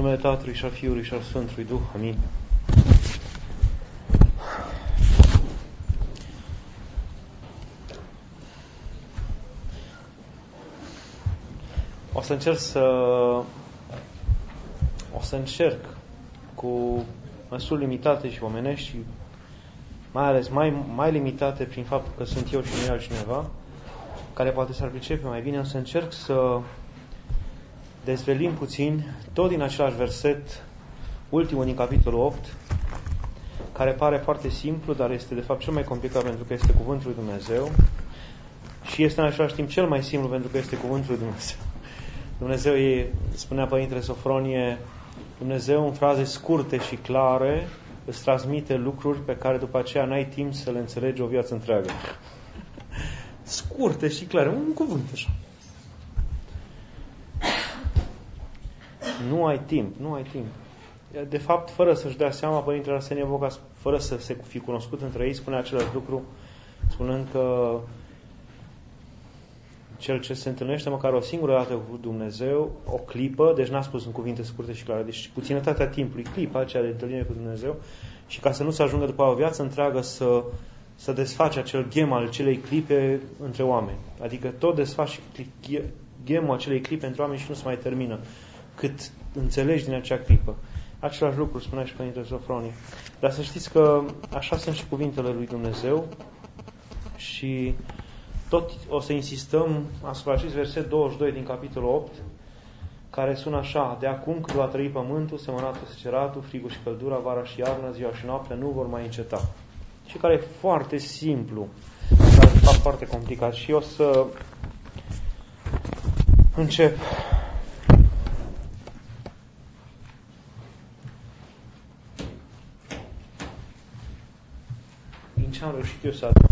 numele Tatălui și al Fiului și al Sfântului Duh. Amin. O să încerc cu măsuri limitate și omenești și mai ales mai limitate prin faptul că sunt eu și nu e altcineva care poate să-l pricepe mai bine, o să încerc să dezvelim puțin tot din același verset, ultimul din capitolul 8, care pare foarte simplu, dar este de fapt cel mai complicat pentru că este cuvântul lui Dumnezeu și este în același timp cel mai simplu pentru că este cuvântul lui Dumnezeu. Dumnezeu, spunea Părintele Sofronie, Dumnezeu în fraze scurte și clare îți transmite lucruri pe care după aceea n-ai timp să le înțelegi o viață întreagă. Scurte și clare, un cuvânt așa. Nu ai timp. De fapt, fără să-și dea seama, Părintele Arsenie Boca, fără să se fi cunoscut între ei, spune același lucru, spunând că cel ce se întâlnește măcar o singură dată cu Dumnezeu, o clipă, deci n-a spus în cuvinte scurte și clare, deci puținătatea timpului, clipa aceea de întâlnire cu Dumnezeu, și ca să nu se ajungă după o viață întreagă să desface acel ghem al acelei clipe între oameni. Adică tot desfaci ghemul acelei clipe între oameni și nu se mai termină cât înțelegi din acea clipă. Același lucru spunea și Părintele Sofronie. Dar să știți că așa sunt și cuvintele lui Dumnezeu și tot o să insistăm asupra acest verset 22 din capitolul 8, care sună așa: de acum când va trăi pământul, semănatul, seceratul, frigul și căldura, vara și iarna, ziua și noaptea nu vor mai înceta. Și care e foarte simplu, dar de fapt foarte complicat. Și o să încep. Din ce am reușit eu să aduc.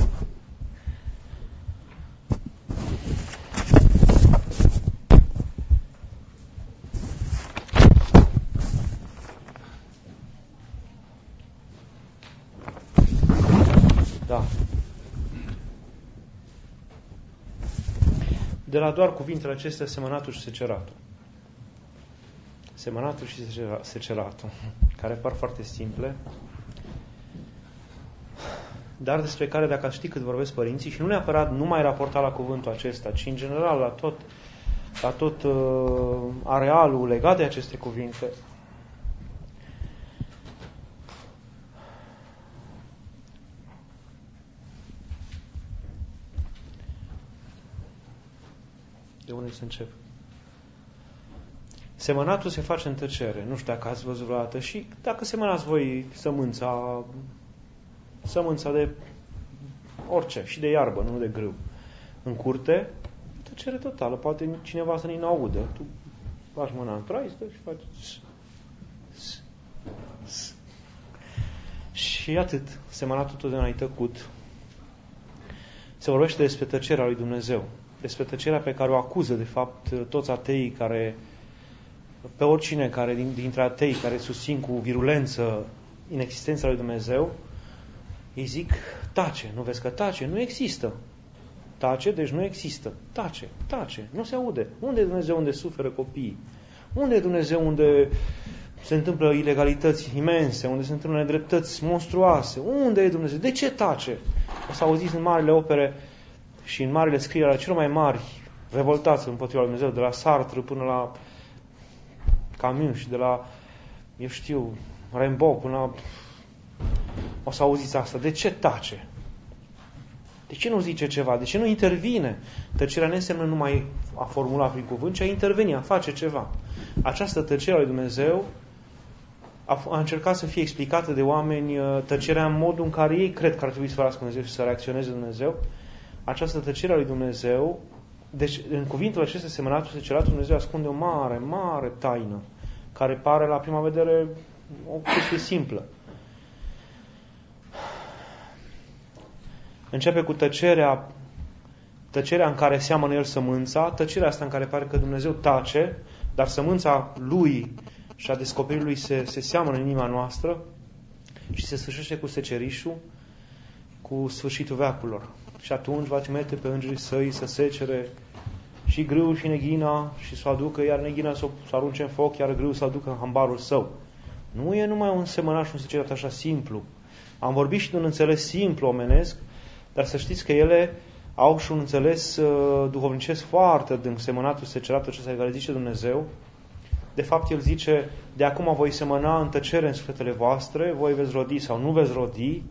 Da. De la doar cuvintele acestea, semănatul și seceratul. Semănatul și seceratul, care par foarte simple, dar despre care, dacă ați ști cât vorbesc părinții, și nu neapărat numai raportat la cuvântul acesta, ci în general la tot arealul legat de aceste cuvinte, de unde să încep? Semănatul se face în tăcere. Nu știu dacă ați văzut vreodată. Și dacă semănați voi sămânța de orice, și de iarbă, nu de grâu, în curte, tăcere totală. Poate cineva să nu audă. Tu faci mâna în traistă și faci și atât. Semănatul totdeauna e tăcut. Se vorbește despre tăcerea lui Dumnezeu. Despre tăcerea pe care o acuză, de fapt, toți ateii care, pe oricine care dintre atei care susțin cu virulență inexistența lui Dumnezeu, îi zic: tace, nu vezi că tace? Nu există. Tace, deci nu există. Tace, nu se aude. Unde e Dumnezeu unde suferă copiii? Unde e Dumnezeu unde se întâmplă ilegalități imense, unde se întâmplă nedreptăți monstruoase? Unde e Dumnezeu? De ce tace? O să auziți în marile opere și în marile scrieri ale celor mai mari revoltați împotriva lui Dumnezeu, de la Sartre până la Camus și de la, Rimbaud până la... O să auziți asta. De ce tace? De ce nu zice ceva? De ce nu intervine? Tăcerea nu înseamnă numai a formula prin cuvânt, ci a interveni, a face ceva. Această tăcere a lui Dumnezeu a încercat să fie explicată de oameni, tăcerea în modul în care ei cred că ar trebui să facă Dumnezeu și să reacționeze Dumnezeu. Această tăcere a lui Dumnezeu, deci în cuvintele acestea, semănatul, seceratul, Dumnezeu ascunde o mare, mare taină, care pare la prima vedere o chestie simplă. Începe cu tăcerea în care seamănă El sămânța, tăcerea asta în care pare că Dumnezeu tace, dar sămânța Lui și a descoperirii Lui se seamănă în inima noastră și se sfârșește cu secerișul, cu sfârșitul veacurilor. Și atunci va trimite pe îngerii Săi să secere și grâul și neghina și să o aducă, iar neghina să o arunce în foc, iar grâul să o aducă în hambarul său. Nu e numai un semănaș și un secerat așa simplu. Am vorbit și de un înțeles simplu omenesc, dar să știți că ele au și un înțeles duhovnicesc foarte adânc, semănatul, seceratul acesta care zice Dumnezeu. De fapt, El zice, de acum voi semăna în tăcere în sufletele voastre, voi veți rodi sau nu veți rodi,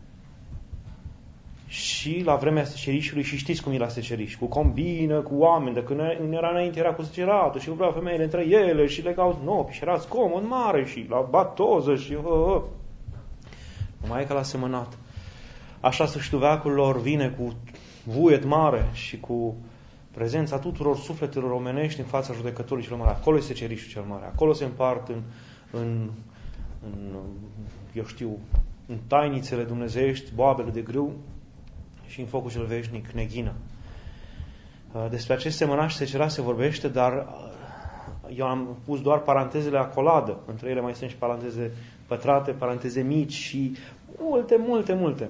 și la vremea secerișului, și știți cum e la seceriș, cu combină, cu oameni, de când era înainte era cu seceratul și vreau femeile între ele și legau nopi și era scomod mare și la batoză și numai că l-a semănat. Așa sfârșitul lor vine cu vuiet mare și cu prezența tuturor sufletelor omenești în fața judecătorului cel mare. Acolo este secerișul cel mare. Acolo se împart în tainițele dumnezeiești, boabele de grâu și în focul cel veșnic, neghina. Despre acest semănaș și secerat se vorbește, dar eu am pus doar parantezele acoladă. Între ele mai sunt și paranteze pătrate, paranteze mici și multe.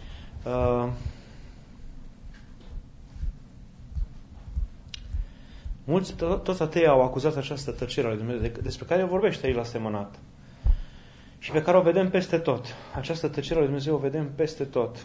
Toți atei au acuzat această tăcere a lui Dumnezeu, despre care vorbește aici la semănat. Și pe care o vedem peste tot. Această tăcere a lui Dumnezeu o vedem peste tot.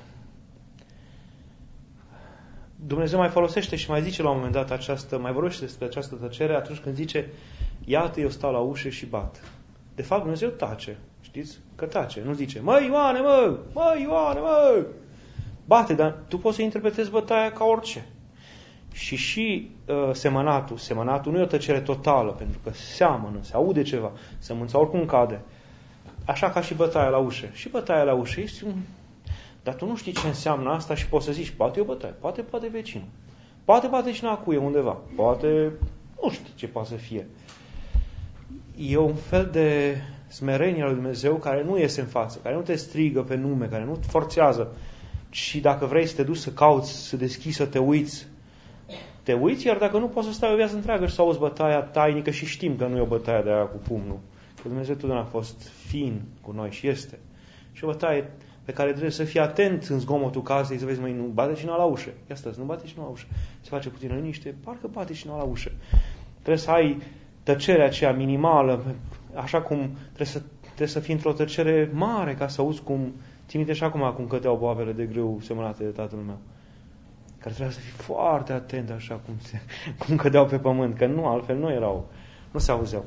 Dumnezeu mai folosește și mai zice la un moment dat mai vorbește despre această tăcere atunci când zice, iată, eu stau la ușă și bat. De fapt, Dumnezeu tace. Știți? Că tace. Nu zice, măi Ioane, mă! Bate, dar tu poți să interpretezi bătaia ca orice. Și semănatul nu e o tăcere totală, pentru că seamănă, se aude ceva, sămânța oricum cade. Așa ca și bătaia la ușă. Și bătaia la ușă este Dar tu nu știi ce înseamnă asta și poți să zici, poate e o bătaie, poate vecinul, poate cine acuie undeva, poate, nu știu ce poate să fie. E un fel de smerenie al lui Dumnezeu care nu iese în față, care nu te strigă pe nume, care nu te forțează. Și dacă vrei să te duci să cauți, să deschizi, să te uiți, iar dacă nu poți să stai o viață întreagă și să auzi bătaia tainică și știm că nu e o bătaie de aia cu pumnul. Că Dumnezeu totdeauna a fost fin cu noi și este. Și o bătaie pe care trebuie să fii atent în zgomotul casei, să vezi, măi, nu bate cineva la ușă. Ia stați, nu bate cineva la ușă. Se face puțină liniște, parcă bate cineva la ușă. Trebuie să ai tăcerea aceea minimală, așa cum trebuie să fii într-o tăcere mare ca să auzi cum, ții minte și acum cum cădeau boabele de grâu semănate de tatăl meu. Care trebuia să fii foarte atent așa cum cădeau pe pământ, că nu, altfel nu se auzeau.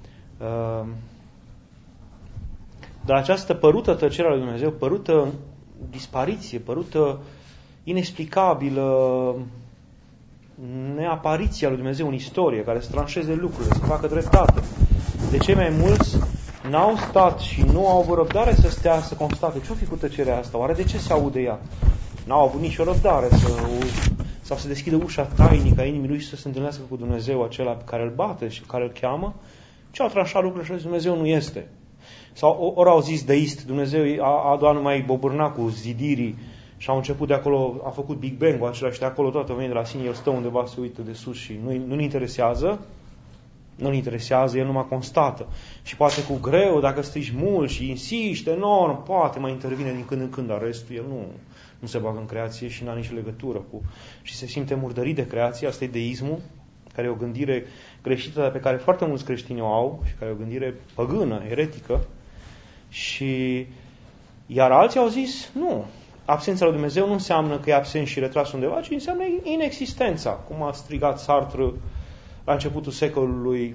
Dar această părută tăcere a lui Dumnezeu, părută dispariție, părută inexplicabilă neapariția lui Dumnezeu în istorie, care să tranșeze lucrurile, să facă dreptate. De cei mai mulți n-au stat și nu au avut răbdare să stea să constate ce-o fi cu tăcerea asta, oare de ce se aude ea? N-au avut nicio răbdare sau să deschidă ușa tainică a inimii lui și să se întâlnească cu Dumnezeu acela pe care îl bate și care îl cheamă, ce au tranșat lucrurile și Dumnezeu nu este. Sau ori au zis deist, Dumnezeu a doar numai bobârna cu zidirii și au început de acolo, a făcut Big Bang-ul acela și de acolo toată vine de la sine, el stă undeva, se uită de sus și nu-l interesează, el numai constată. Și poate cu greu, dacă strigi mult și insiști enorm, poate mai intervine din când în când, dar restul el nu se bagă în creație și n-a nicio legătură cu... Și se simte murdărit de creație, asta e deismul, care e o gândire greșită, pe care foarte mulți creștini o au și care e o gândire păgână, eretică. Și iar alții au zis, nu, absența lui Dumnezeu nu înseamnă că e absent și retras undeva, ci înseamnă inexistența, cum a strigat Sartre la începutul secolului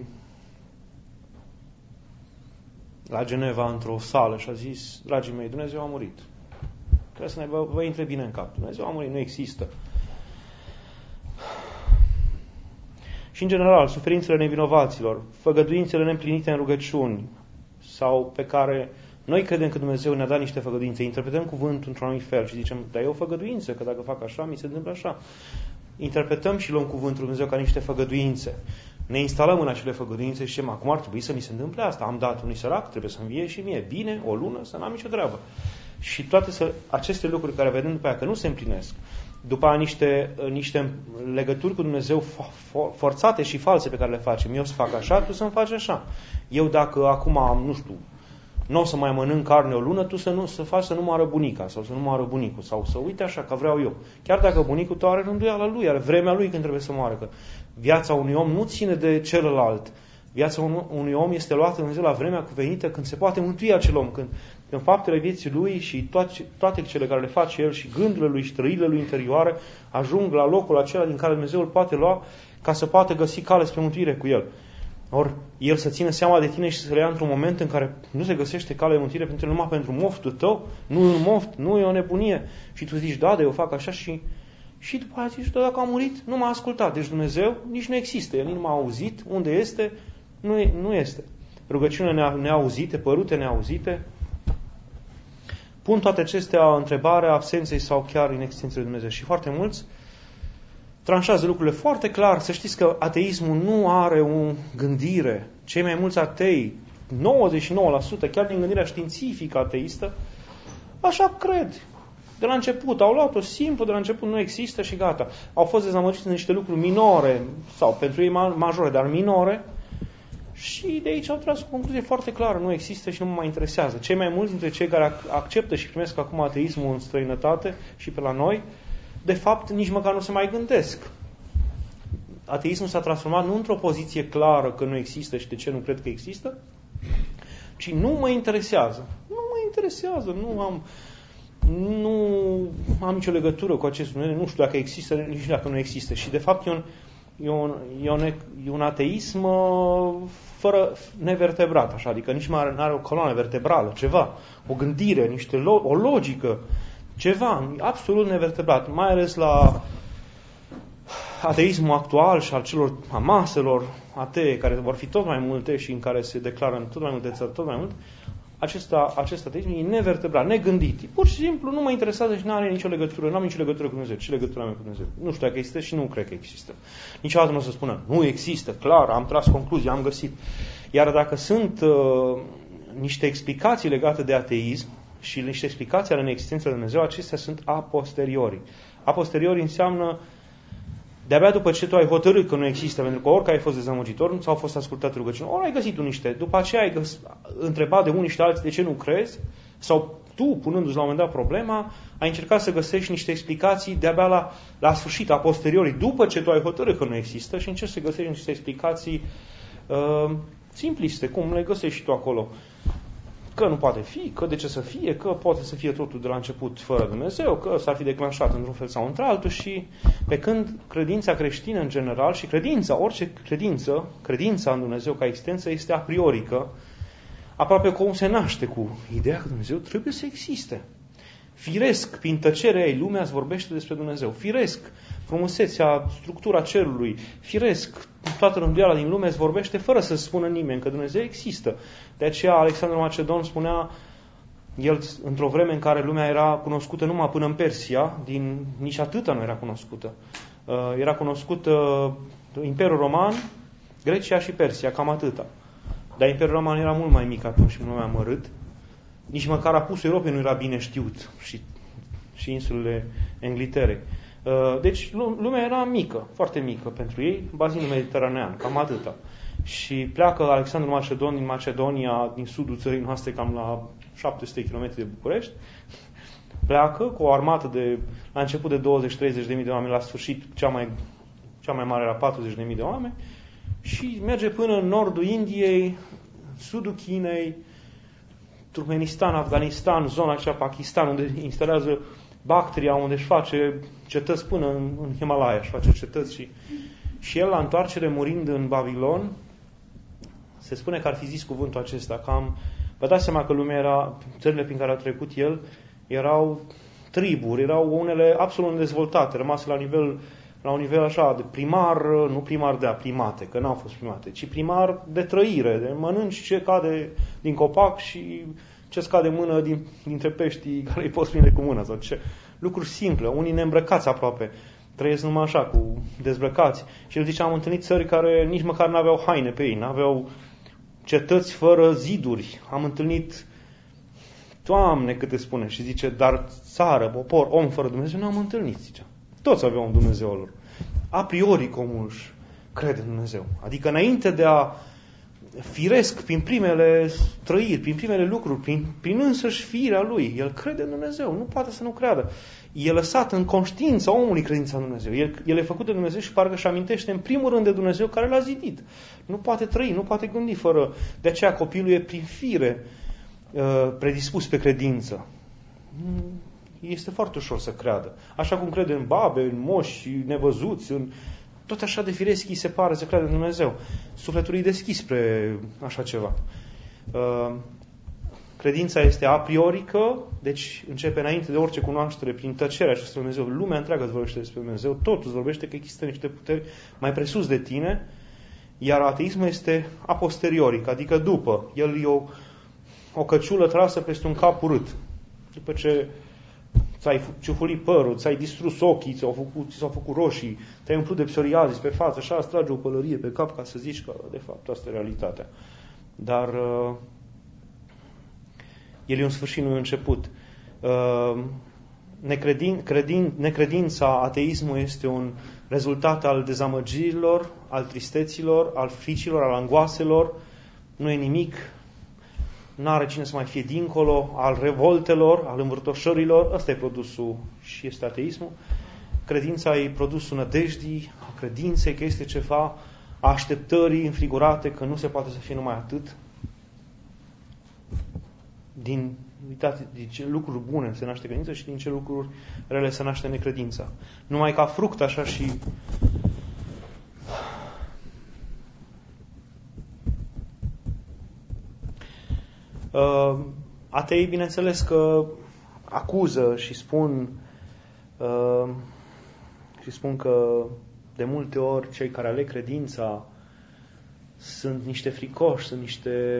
la Geneva într-o sală și a zis, dragii mei, Dumnezeu a murit. Trebuie să vă intre bine în cap. Dumnezeu a murit, nu există. Și în general, suferințele nevinovaților, făgăduințele neîmplinite în rugăciuni sau pe care noi credem că Dumnezeu ne-a dat niște făgăduințe, interpretăm cuvântul într-un anumit fel și zicem, dar e o făgăduință, că dacă fac așa, mi se întâmplă așa. Interpretăm și luăm cuvântul lui Dumnezeu ca niște făgăduințe. Ne instalăm în acele făgăduințe și zicem, acum ar trebui să mi se întâmple asta. Am dat unui sărac, trebuie să-mi vie și mie. Bine, o lună, să n-am nicio treabă. Și toate aceste lucruri care vedem după aia că nu se împlinesc, după niște legături cu Dumnezeu forțate și false pe care le facem. Eu să fac așa, tu să-mi faci așa. Eu dacă acum am, nu o să mai mănânc carne o lună, tu să faci să nu moară bunica sau să nu moară bunicul sau să uite așa că vreau eu. Chiar dacă bunicul tău are rânduiala lui, are vremea lui când trebuie să moară. Că Viața unui om nu ține de celălalt. Viața unui om este luată în Dumnezeu la vremea cuvenită când se poate mântui acel om, când faptele vieții lui și toate cele care le face el și gândurile lui și trăirile lui interioare ajung la locul acela din care Dumnezeu îl poate lua ca să poată găsi cale spre mântuire cu el. Ori el să țină seama de tine și să le ia într-un moment în care nu se găsește cale de mântuire pentru numai pentru moftul tău, nu e un moft, nu e o nebunie. Și tu zici, da, eu fac așa și după aceea zici, dacă a murit, nu m-a ascultat. Deci Dumnezeu nici nu există, el nici nu m-a auzit, unde este, nu este. Rugăciunile neauzite, părute neauzite, pun toate acestea întrebarea absenței sau chiar inexistenței lui Dumnezeu. Și foarte mulți tranșează lucrurile foarte clar. Să știți că ateismul nu are o gândire. Cei mai mulți atei, 99%, chiar din gândirea științifică ateistă, așa cred. De la început, au luat-o simplu, de la început nu există și gata. Au fost dezamăgiți în niște lucruri minore, sau pentru ei majore, dar minore, și de aici au tras o concluzie foarte clară, nu există și nu mă mai interesează. Cei mai mulți dintre cei care acceptă și primesc acum ateismul în străinătate și pe la noi, de fapt nici măcar nu se mai gândesc. Ateismul s-a transformat nu într-o poziție clară că nu există și de ce nu cred că există, ci nu mă interesează. Nu mă interesează, nu am nicio legătură cu acest Dumnezeu, nu știu dacă există, nici dacă nu există. Și de fapt e un ateism fără nevertebrat, așa, adică nici mai nu are o coloană vertebrală, ceva, o gândire, o logică, ceva, absolut nevertebrat, mai ales la ateismul actual și al celor maselor atee, care vor fi tot mai multe și în care se declară în tot mai multe țări, tot mai mult, acest ateism e nevertebrat, negândit. Pur și simplu nu mă interesează și nu are nicio legătură, nu am nicio legătură cu Dumnezeu. Ce legătură am cu Dumnezeu? Nu știu dacă există și nu cred că există. Niciodată nu o să spună, nu există, clar, am tras concluzii, am găsit. Iar dacă sunt niște explicații legate de ateism și niște explicații ale neexistenței lui Dumnezeu, acestea sunt a posteriori. A posteriori înseamnă de-abia după ce tu ai hotărât că nu există, pentru că orică ai fost dezamăgitor, nu ți-au fost ascultate rugăciuni, ori ai găsit tu niște, după aceea ai întrebat de unii și de alții de ce nu crezi, sau tu, punându-ți la un moment dat problema, ai încercat să găsești niște explicații de-abia la sfârșit, a posteriori, după ce tu ai hotărât că nu există și încerci să găsești niște explicații simpliste, cum le găsești și tu acolo. Că nu poate fi, că de ce să fie, că poate să fie totul de la început fără Dumnezeu, că s-ar fi declanșat într-un fel sau într-altul și pe când credința creștină în general și orice credința în Dumnezeu ca existență este a priorică, aproape cum se naște cu ideea că Dumnezeu trebuie să existe. Firesc, prin tăcerea ei, lumea îți vorbește despre Dumnezeu. Firesc, frumusețea, structura cerului. Firesc, toată rânduiala din lume îți vorbește fără să spună nimeni că Dumnezeu există. De aceea Alexandru Macedon spunea, el într-o vreme în care lumea era cunoscută numai până în Persia, nici atâta nu era cunoscută. Era cunoscută Imperiul Roman, Grecia și Persia, cam atâta. Dar Imperiul Roman era mult mai mic atunci și mult mai amărât. Nici măcar apusul Europei nu era bine știut și insulele Angliterei. Deci lumea era mică, foarte mică pentru ei, bazinul mediteranean, cam atâta. Și pleacă Alexandru Macedon din Macedonia, din sudul țării noastre, cam la 700 km de București. Pleacă cu o armată la început de 20-30.000 de oameni, la sfârșit cea mai mare era 40.000 de oameni și merge până în nordul Indiei, sudul Chinei, Turkmenistan, Afganistan, zona aceea Pakistan, unde instalează Bactria, unde își face cetăți până în Himalaya, își face cetăți și el la întoarcere, murind în Babilon, se spune că ar fi zis cuvântul acesta, vă dați seama că lumea țările prin care a trecut el, erau triburi, erau unele absolut nedezvoltate, rămase la un nivel așa de primar, nu primar de primate, că n-au fost primate, ci primar de trăire, de mănânci ce cade din copac și ce scade mână dintre peștii care îi poți prinde cu mâna sau ce. Lucruri simple, unii neîmbrăcați aproape, trăiesc numai așa, cu dezbrăcați. Și el zice, am întâlnit țări care nici măcar n-aveau haine pe ei, n-aveau cetăți fără ziduri. Am întâlnit, Doamne, câte spune, și zice, dar țară, popor, om fără Dumnezeu, nu am întâlnit, zice. Toți aveau un Dumnezeu lor. A priori omul își crede în Dumnezeu. Adică înainte de a firesc prin primele trăiri, prin primele lucruri, prin însăși firea lui, el crede în Dumnezeu, nu poate să nu creadă. e lăsat în conștiința omului credința în Dumnezeu. El e făcut de Dumnezeu și parcă își amintește în primul rând de Dumnezeu care l-a zidit. Nu poate trăi, nu poate gândi fără... De aceea copilul e prin fire predispus pe credință. Este foarte ușor să creadă. Așa cum crede în babe, în moși nevăzuți, tot așa de firesc îi se pare să creadă în Dumnezeu. Sufletul e deschis spre așa ceva. Credința este a priorică, deci începe înainte de orice cunoaștere, prin tăcerea acestui Dumnezeu. Lumea întreagă îți vorbește despre Dumnezeu, totul îți vorbește că există niște puteri mai presus de tine, iar ateismul este a posterioric, adică după. El e o căciulă trasă peste un cap urât. După ce ți-ai ciufulit părul, ți-ai distrus ochii, ți s-au făcut roșii, te-ai umplut de psoriazis pe față, așa îți trage o pălărie pe cap ca să zici că, de fapt, asta e realitatea. Dar el e un sfârșit, nu e un început. Necredința, ateismul este un rezultat al dezamăgirilor, al tristeților, al fricilor, al angoaselor. Nu e nimic, n-are cine să mai fie dincolo, al revoltelor, al învârtoșărilor. Ăsta e produsul și este ateismul. Credința e produsul nădejdii, a credinței că este ceva, a așteptării înfrigurate că nu se poate să fie numai atât. Din ce lucruri bune se naște credința și din ce lucruri rele se naște necredința. Numai ca fruct, așa și ateii, bineînțeles că acuză și spun că de multe ori cei care aleg credința sunt niște fricoși, sunt niște...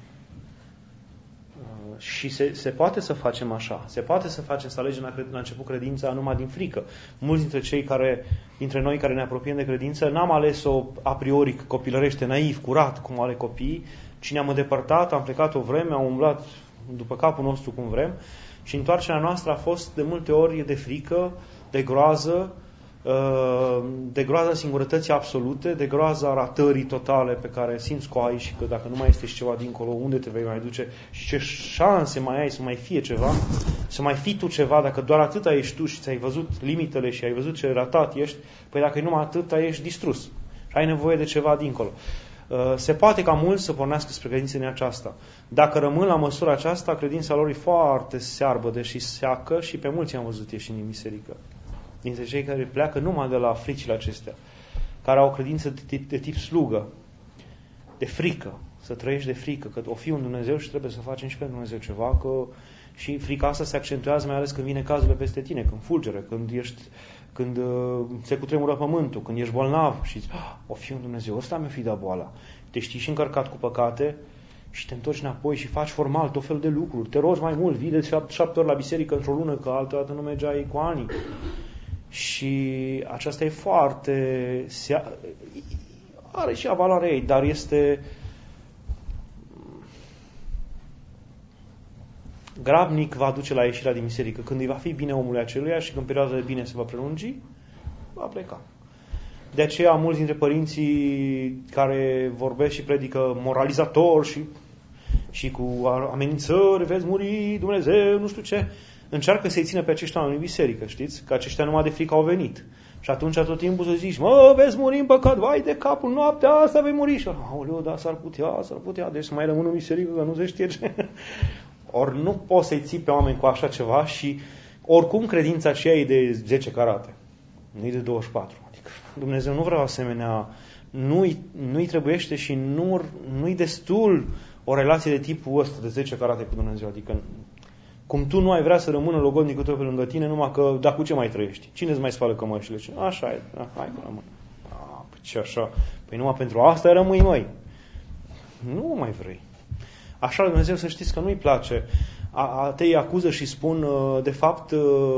Și se poate să facem așa. Se poate să facem, să alegem la început credința numai din frică. Mulți dintre noi care ne apropiem de credință, n-am ales-o a priori copilărește, naiv, curat, cum ale copiii, ci ne-am îndepărtat, am plecat o vreme, am umblat după capul nostru cum vrem și întoarcerea noastră a fost de multe ori de frică, de groază, de groaza singurătății absolute, de groaza ratării totale pe care simți că o ai și că dacă nu mai este și ceva dincolo, unde te vei mai duce și ce șanse mai ai să mai fie ceva, să mai fii tu ceva, dacă doar atâta ești tu și ți-ai văzut limitele și ai văzut ce ratat ești, păi dacă e numai atâta ești distrus și ai nevoie de ceva dincolo. Se poate ca mulți să pornească spre credința din aceasta. Dacă rămân la măsura aceasta, credința lor e foarte searbădă și seacă și pe mulți am văzut ieșind din biserică. Dintre cei care pleacă numai de la fricile acestea, care au o credință de tip slugă, de frică, să trăiești de frică, că o fi un Dumnezeu și trebuie să facem și pentru Dumnezeu ceva, că și frica asta se accentuează mai ales când vine cazurile peste tine, când fulgere, când se cutremură pământul, când ești bolnav și zici, o fi un Dumnezeu, ăsta mi-a fi dat boala. Te știi și încărcat cu păcate și te întorci înapoi și faci formal tot fel de lucruri, te rogi mai mult, vii de 7 ori la biserică într-o lună, că altădată nu mergeai cu ani. Și aceasta e foarte... are și valoarea ei, dar este grabnic va duce la ieșirea din biserică. Când îi va fi bine omului aceluia și când perioada de bine se va prelungi, va pleca. De aceea mulți dintre părinții care vorbesc și predică moralizator și cu amenințări, veți muri, Dumnezeu, nu știu ce, încearcă să-i țină pe aceștia în biserică, știți? Că aceștia numai de frică au venit. Și atunci tot timpul să zici, veți muri în păcat, vai de capul, noaptea asta vei muri. Și aoleu, da, s-ar putea, deci să mai rămân în biserică, că nu se știe ce. Ori nu poți să-i ții pe oameni cu așa ceva și oricum credința aceea e de 10 carate, nu e de 24. Adică Dumnezeu nu vrea asemenea, nu-i trebuiește și nu-i destul o relație de tipul ăsta de 10 carate cu Dumnezeu. Adică cum tu nu ai vrea să rămână logodnicul tău pe lângă tine, numai că, dar cu ce mai trăiești? Cine îți mai spală cămășile? Așa e, hai că rămân. Ce așa? Păi numai pentru asta rămâi, măi. Nu mai vrei. Așa Dumnezeu să știți că nu-i place. Ateii acuză și spun, de fapt,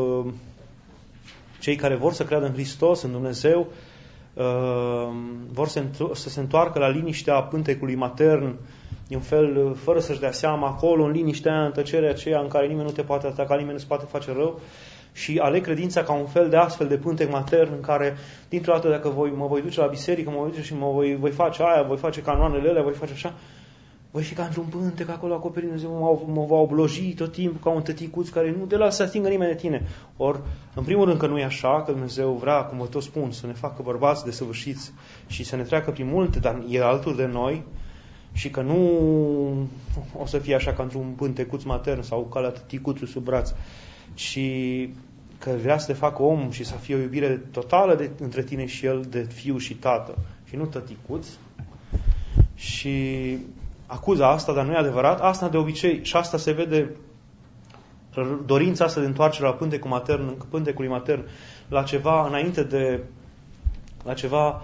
cei care vor să creadă în Hristos, în Dumnezeu, vor să se întoarcă la liniștea pântecului matern, un fel, fără să-și dea seama, acolo, în liniștea aia, în tăcerea aceea în care nimeni nu te poate ataca, nimeni nu se poate face rău, și aleg credința ca un fel de astfel de pântec matern în care, dintr-o dată, dacă mă voi duce la biserică, mă voi duce și voi face aia, voi face canoanele alea, voi face așa, voi fi ca într-un pântec acolo acoperit, Dumnezeu mă va obloji tot timpul ca un tăticuț care nu te lasă să atingă nimeni de tine. Ori, în primul rând că nu e așa, că Dumnezeu vrea, cum vă tot spun, să ne facă bărbați desăvârșiți și să ne treacă prin multe, dar e alături de noi și că nu o să fie așa ca într-un pântecuț matern sau ca la tăticuțul sub braț, ci că vrea să te facă om și să fie o iubire totală între tine și el, de fiu și tată, și nu tăticuț. Și acuză asta, dar nu e adevărat. Asta de obicei, și asta se vede, dorința asta de întoarcere la pântecului matern, la ceva înainte de, la ceva,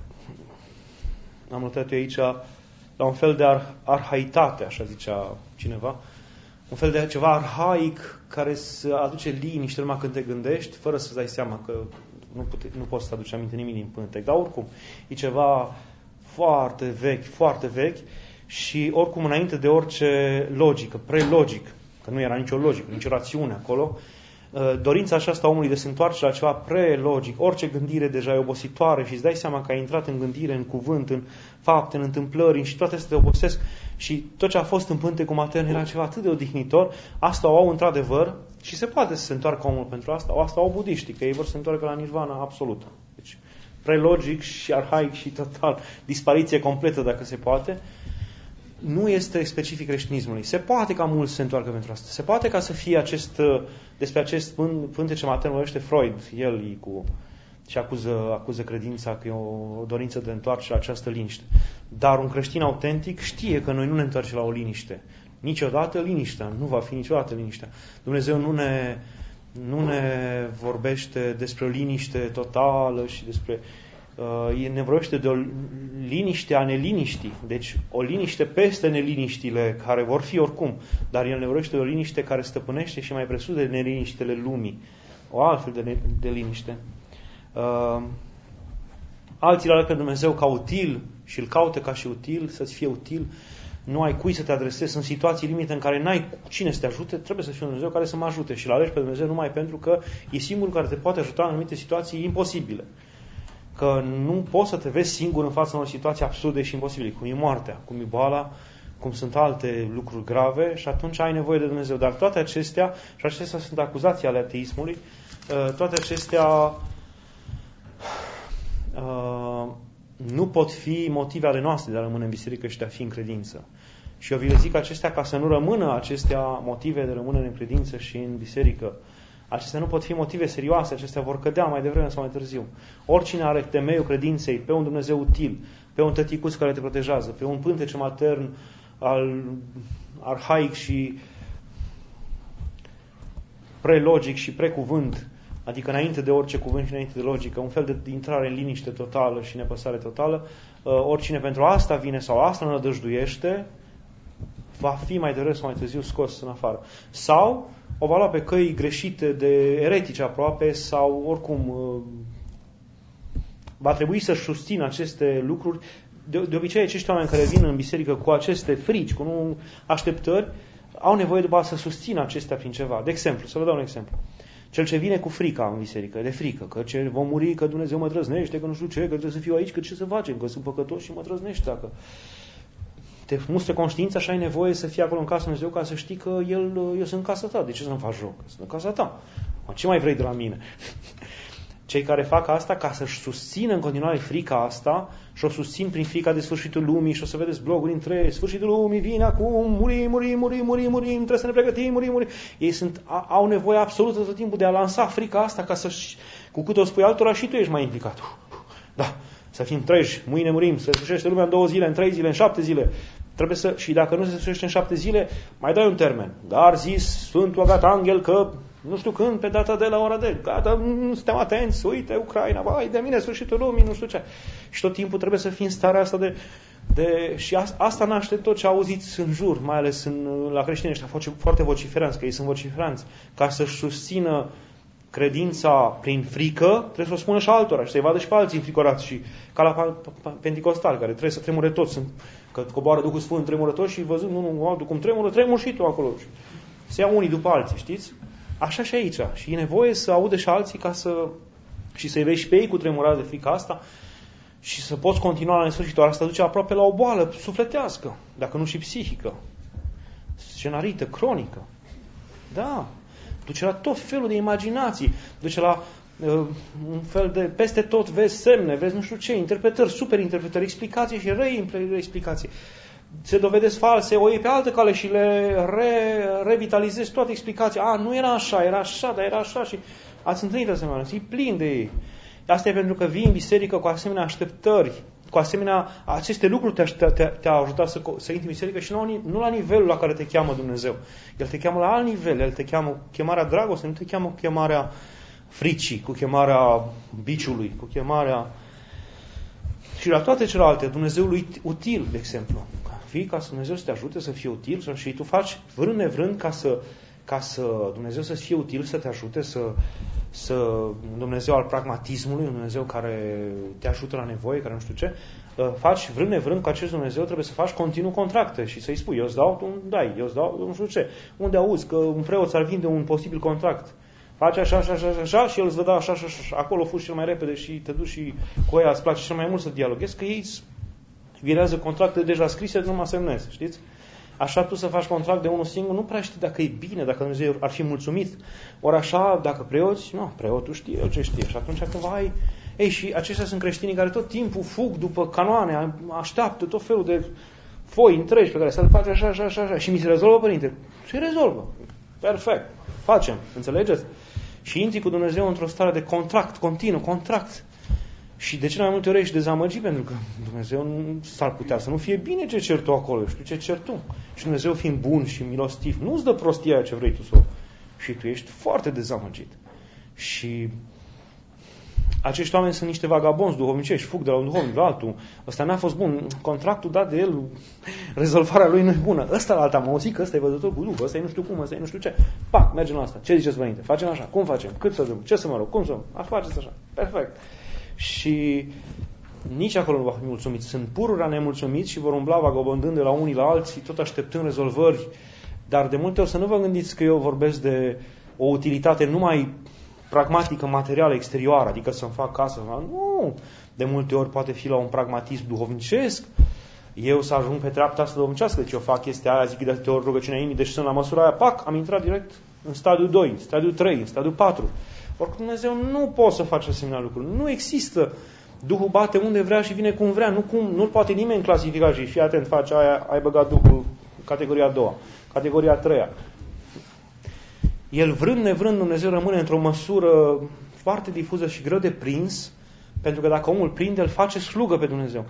am notat eu aici, la un fel de arhaitate, așa zicea cineva, un fel de ceva arhaic care să aduce liniște numai când te gândești, fără să-ți dai seama că nu poți să aduci aminte nimic din pântec. Dar oricum, e ceva foarte vechi și oricum înainte de orice logică, prelogic, că nu era nicio logică, nicio rațiune acolo, dorința aceasta omului de se întoarce la ceva prelogic, orice gândire deja e obositoare și îți dai seama că ai intrat în gândire, în cuvânt, în fapte, în întâmplări și toate astea te obosesc și tot ce a fost în pântecul matern era ceva atât de odihnitor, asta o au într-adevăr și se poate să se întoarcă omul pentru asta, asta au budiștii, că ei vor să se întoarcă la nirvana absolută. Deci, prelogic și arhaic și total, dispariție completă dacă se poate, nu este specific creștinismului. Se poate ca mulți se întoarcă pentru asta. Se poate ca să fie despre acest pântece matern vorbește Freud, el și acuză credința că e o dorință de întoarce la această liniște. Dar un creștin autentic știe că noi nu ne întoarcem la o liniște. Niciodată liniștea, nu va fi niciodată liniștea. Dumnezeu nu ne vorbește despre o liniște totală și despre ne vorbește de o liniște a neliniștii. Deci o liniște peste neliniștile care vor fi oricum, dar el ne vorbește de o liniște care stăpânește și mai presus de neliniștile lumii. O altfel de liniște. Alții îl pe Dumnezeu ca util și îl caută ca și util, să-ți fie util. Nu ai cui să te adresezi în situații limite în care n-ai cine să te ajute, trebuie să fie un Dumnezeu care să mă ajute și îl alegi pe Dumnezeu numai pentru că e singurul care te poate ajuta în anumite situații imposibile. Că nu poți să te vezi singur în fața unor situații absurde și imposibile, cum e moartea, cum e boala, cum sunt alte lucruri grave și atunci ai nevoie de Dumnezeu. Dar toate acestea, și acestea sunt acuzații ale ateismului, toate acestea nu pot fi motive ale noastre de a rămâne în biserică și de a fi în credință. Și eu vi le zic acestea ca să nu rămână acestea motive de rămâne în credință și în biserică. Acestea nu pot fi motive serioase, acestea vor cădea mai devreme sau mai târziu. Oricine are temeiul credinței pe un Dumnezeu util, pe un tăticuț care te protejează, pe un pântece matern arhaic și prelogic și precuvânt, adică înainte de orice cuvânt și înainte de logică, un fel de intrare în liniște totală și nepăsare totală, oricine pentru asta vine sau asta nădăjduiește, va fi mai devreme sau mai târziu scos în afară. Sau o va lua pe căi greșite de eretice aproape sau oricum va trebui să susțină aceste lucruri. De obicei acești oameni care vin în biserică cu aceste frici, cu așteptări, au nevoie după să susțină acestea prin ceva. De exemplu, să vă dau un exemplu. Cel ce vine cu frica în biserică, de frică, că vom muri, că Dumnezeu mă trăznește, că nu știu ce, că trebuie să fiu aici, că ce să facem, că sunt păcătos și mă trăznește dacă te mustre conștiința și ai nevoie să fii acolo în casa Dumnezeu ca să știi că eu sunt în casa ta. De ce să-mi faci joc? Sunt în casa ta. Ce mai vrei de la mine? Cei care fac asta ca să-și susțină în continuare frica asta și o susțin prin frica de sfârșitul lumii și o să vedeți bloguri între sfârșitul lumii, vine acum, murim, trebuie să ne pregătim, murim. Ei au nevoie absolută tot timpul de a lansa frica asta ca să-și, cu cât o spui altora și tu ești mai implicat. Da, să fim treji, mâine murim, se sfârșește lumea în 2 zile, în 3 zile, în 7 zile. Și dacă nu se sfârșește în 7 zile, mai dai un termen. Dar zis Sfântul Agatanghel că nu știu când, pe data de la ora de, gata, suntem atenți, uite, Ucraina, vai de mine, sfârșitul lumii, nu știu ce. Și tot timpul trebuie să fii în starea asta și asta naște tot ce auziți în jur, mai ales la creștini ăștia foarte vociferanți, că ei sunt vociferanți, ca să-și susțină credința prin frică, trebuie să o spună și altora și să-i vadă și pe alții înfricorați și ca la Pentecostal, care trebuie să tremure toți, că coboară Duhul Sfânt tremurător și văzând unul altul cum tremur și tu acolo. Se iau unii după alții, știți? Așa și aici. Și e nevoie să aude și alții și să-i vezi și pe ei cu tremurare de frică asta și să poți continua la nesfârșit. Ori asta duce aproape la o boală sufletească, dacă nu și psihică, scenarită, cronică. Da, duce la tot felul de imaginații, duce la un fel de, peste tot vezi semne, vezi nu știu ce, interpretări, superinterpretări, explicații și explicații. Se dovedesc false, o iei pe altă cale și le revitalizezi toate explicații. Nu era așa, dar era așa și ați întâlnit asemenea, e plin de ei. Asta e pentru că vii în biserică cu asemenea așteptări, cu asemenea, aceste lucruri te-au ajutat să intri în biserică și nu la nivelul la care te cheamă Dumnezeu. El te cheamă la alt nivel, El te cheamă cu chemarea dragostei, nu te cheamă cu chemarea fricii, cu chemarea biciului, cu chemarea... Și la toate celelalte, Dumnezeului util, de exemplu. Fii ca să Dumnezeu să te ajute să fie util și tu faci vrând nevrând ca să Dumnezeu să fie util, să te ajute să Dumnezeu al pragmatismului, un Dumnezeu care te ajută la nevoie, care nu știu ce, faci vrând nevrând cu acest Dumnezeu, trebuie să faci continuu contracte și să-i spui, eu îți dau, tu îmi dai, eu îți dau, nu știu ce. Unde auzi că un preot ți-ar vinde un posibil contract? Faci așa și el îți dă așa. Acolo fugi cel mai repede și te duci și cu ea îți place cel mai mult să dialoghezi, că ei virează contracte deja scrise, numai semnezi, știți? Așa tu să faci contract de unul singur, nu prea știi dacă e bine, dacă Dumnezeu ar fi mulțumit. Ori așa, dacă preoți, preotul știe, el ce știe. Și atunci când vai... și aceștia sunt creștinii care tot timpul fug după canoane, așteaptă tot felul de foi întregi pe care să le faci așa. Și mi se rezolvă, părinte? Se rezolvă. Perfect. Facem. Înțelegeți? Și intri cu Dumnezeu într-o stare de contract, continuu, contract. Și de cele mai multe ori ești dezamăgit, pentru că Dumnezeu s-ar putea să nu fie bine ce cer tu acolo, știu ce cer tu. Și Dumnezeu fiind bun și milostiv, nu îți dă prostia aia ce vrei tu să o. Și tu ești foarte dezamăgit. Și acești oameni sunt niște vagabonzi duhovnicești, fug de la un duhovnic la altul. Ăsta n-a fost bun. Contractul dat de el, rezolvarea lui nu e bună. Ăsta la alta, am auzit că ăsta e văzător cu Duh, ăsta e nu știu cum, ăsta e nu știu ce. Pac, mergem la asta. Ce ziceți, părinte? Facem așa. Cum facem? Cât să dăm? Ce să mă rog? Cum să faceți așa? Perfect. Și nici acolo nu va fi mulțumit. Sunt pururea nemulțumiți și vor umbla vagabondând de la unii la alții, tot așteptând rezolvări. Dar de multe ori să nu vă gândiți că eu vorbesc de o utilitate numai pragmatică, materială, exterioară, adică să-mi fac casă. Nu! De multe ori poate fi la un pragmatism duhovnicesc. Eu să ajung pe treapta asta duhovnicească, deci eu fac chestia aia, zic de atâtea ori rugăciunea inimii, deci sunt la măsura aia, pac, am intrat direct în stadiul 2, în stadiul 3, în stadiul 4. Ori Dumnezeu nu poate să facă asemenea lucruri. Nu există. Duhul bate unde vrea și vine cum vrea. Nu-l poate nimeni clasifica și fii atent, faci aia, ai băgat Duhul în categoria a doua, categoria a treia. El vrând nevrând, Dumnezeu rămâne într-o măsură foarte difuză și greu de prins, pentru că dacă omul prinde, îl face slugă pe Dumnezeu.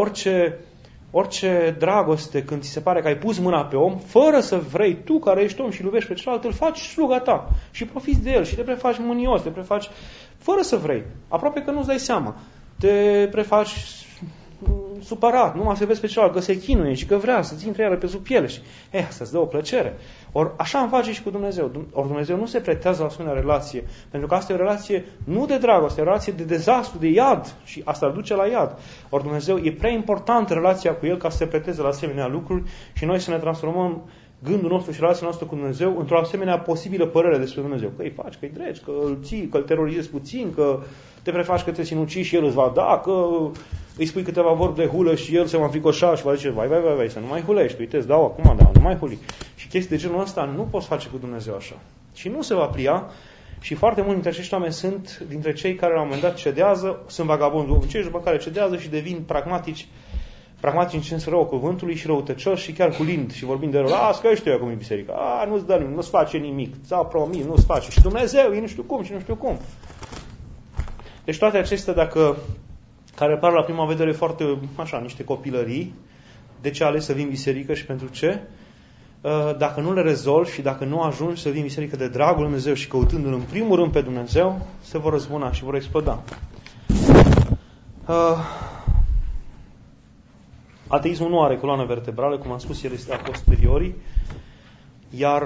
Orice dragoste, când ți se pare că ai pus mâna pe om, fără să vrei tu, care ești om și iubești pe celălalt, îl faci sluga ta și profiți de el și te prefaci mânios, te prefaci fără să vrei. Aproape că nu-ți dai seama. Te prefaci supărat, numai să vezi pe celălalt că se chinuie și că vrea să-ți intre iară pe sub piele și asta îți dă o plăcere. Ori așa îmi face și cu Dumnezeu. Ori Dumnezeu nu se pretează la asemenea relație, pentru că asta e o relație nu de dragoste, e o relație de dezastru, de iad și asta îl duce la iad. Ori Dumnezeu e prea importantă relația cu El ca să se preteze la asemenea lucruri și noi să ne transformăm gândul nostru și relația noastră cu Dumnezeu într-o asemenea posibilă părere despre Dumnezeu. Că îi faci, că îi dregi, că îl ții, că îl terorizezi puțin, că te prefaci că te sinucizi și El îți va da, că îi spui câteva vorbe de hulă și El se va înfricoșa și va zice, vai, să nu mai hulești, uite, îți dau acum, nu mai huli. Și chestii de genul ăsta nu poți face cu Dumnezeu așa. Și nu se va plia și foarte mulți dintre acești oameni sunt dintre cei care la un moment dat cedează, sunt vagabonzi duhovnicești, după care cedează și devin pragmatici în sens rău cuvântului și răutăcioși și chiar culind și vorbind de rău. Las că știu eu cum e biserica. Nu-ți dă nimic, nu-ți face nimic. Ți-au promis, nu-ți face. Și Dumnezeu e nu știu cum și nu știu cum. Deci toate acestea, care par la prima vedere foarte, așa, niște copilării, de ce ales să vin în biserică și pentru ce? Dacă nu le rezolvi și dacă nu ajungi să vin în biserică de dragul Lui Dumnezeu și căutându-L în primul rând pe Dumnezeu, se vor răzbuna și vor exploda. Ateismul nu are coloană vertebrală, cum am spus, el este a posteriori, iar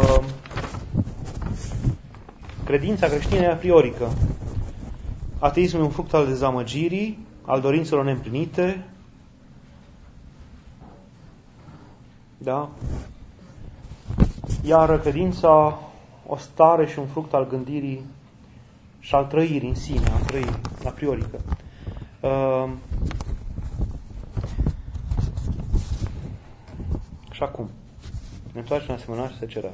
credința creștină e a priorică. Ateismul e un fruct al dezamăgirii, al dorințelor neîmplinite, da? Iar credința o stare și un fruct al gândirii și al trăirii în sine, a priorică. acum, ne întoarcem la semănat și secerat.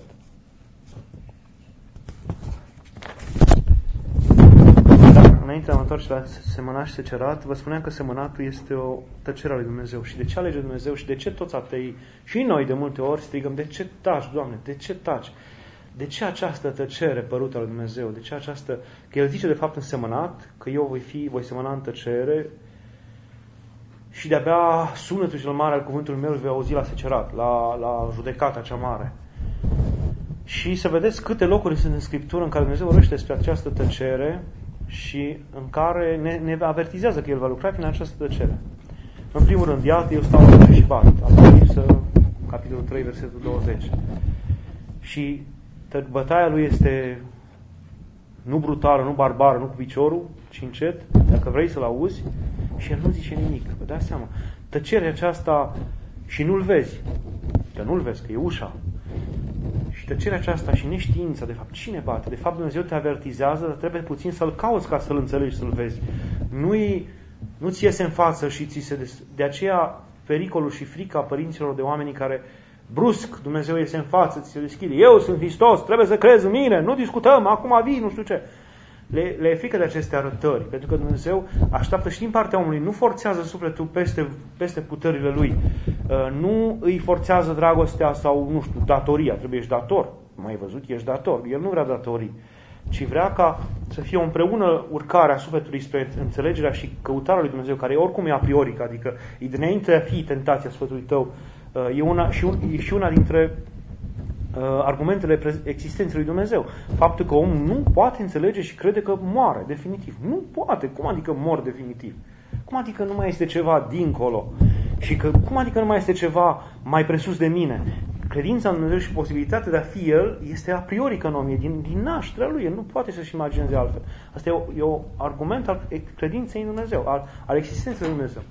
Înainte de a mă întoarce la semănat și secerat, vă spuneam că semănatul este o tăcere a lui Dumnezeu. Și de ce alege Dumnezeu și de ce toți ateii și noi de multe ori strigăm, de ce taci, Doamne, de ce taci? De ce această tăcere părută a lui Dumnezeu? De ce această... Că El zice de fapt în semănat că eu voi semăna în tăcere și de-abia sunetul cel mare al cuvântului meu îl vei auzi la secerat, la judecata cea mare. Și să vedeți câte locuri sunt în Scriptură în care Dumnezeu vorbește despre această tăcere și în care ne avertizează că El va lucra prin această tăcere. În primul rând, iată, eu stau la și bat. Apocalipsă, capitolul 3, versetul 20. Și bătaia lui este nu brutală, nu barbară, nu cu piciorul, ci încet, dacă vrei să-l auzi, și el nu zice nimic. Vă dați seama? Tăcerea aceasta și nu-l vezi. Că nu-l vezi, că e ușa. Și tăcerea aceasta și neștiința, de fapt, cine bate? De fapt, Dumnezeu te avertizează, dar trebuie puțin să-l cauți ca să-l înțelegi, să-l vezi. Nu-ți iese în față și ți se... De aceea, pericolul și frica părinților de oamenii care brusc Dumnezeu iese în față, ți se deschide. Eu sunt Hristos, trebuie să crezi în mine, nu discutăm, acum vii, nu știu ce. Le e frică de aceste arătări, pentru că Dumnezeu așteaptă și din partea omului, nu forțează sufletul peste puterile lui, nu îi forțează dragostea sau, nu știu, datoria, trebuie ești dator, mai văzut, ești dator, el nu vrea datorii, ci vrea ca să fie o împreună urcarea sufletului spre înțelegerea și căutarea lui Dumnezeu, care oricum e a priori, adică înainte de a fi tentația sufletului tău, e și una dintre argumentele existenței lui Dumnezeu. Faptul că omul nu poate înțelege și crede că moare definitiv. Nu poate. Cum adică mor definitiv? Cum adică nu mai este ceva dincolo? Și cum adică nu mai este ceva mai presus de mine? Credința în Dumnezeu și posibilitatea de a fi El este a priori că în om, e din nașterea lui. El nu poate să-și imagineze altfel. Asta e un argument al credinței în Dumnezeu, al existenței lui Dumnezeu.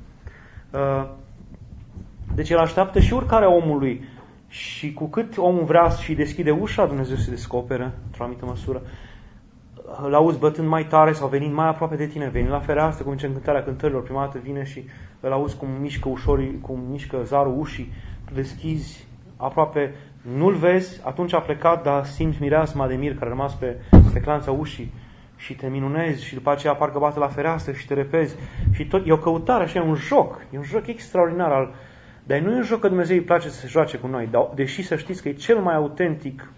Deci El așteaptă și urcarea omului. Și cu cât omul vrea și deschide ușa, Dumnezeu se descoperă într-o anumită măsură. Îl auzi bătând mai tare sau venind mai aproape de tine, venind la fereastră, cum zice în cântarea cântărilor, prima dată vine și îl auzi cum mișcă zarul ușii, tu deschizi aproape, nu-l vezi, atunci a plecat, dar simți mireasma de mir care a rămas pe clanța ușii și te minunezi și după aceea parcă bate la fereastră și te repezi și tot, e o căutare așa, e un joc extraordinar dar nu e un joc că Dumnezeu îi place să se joace cu noi, deși să știți că e cel mai autentic,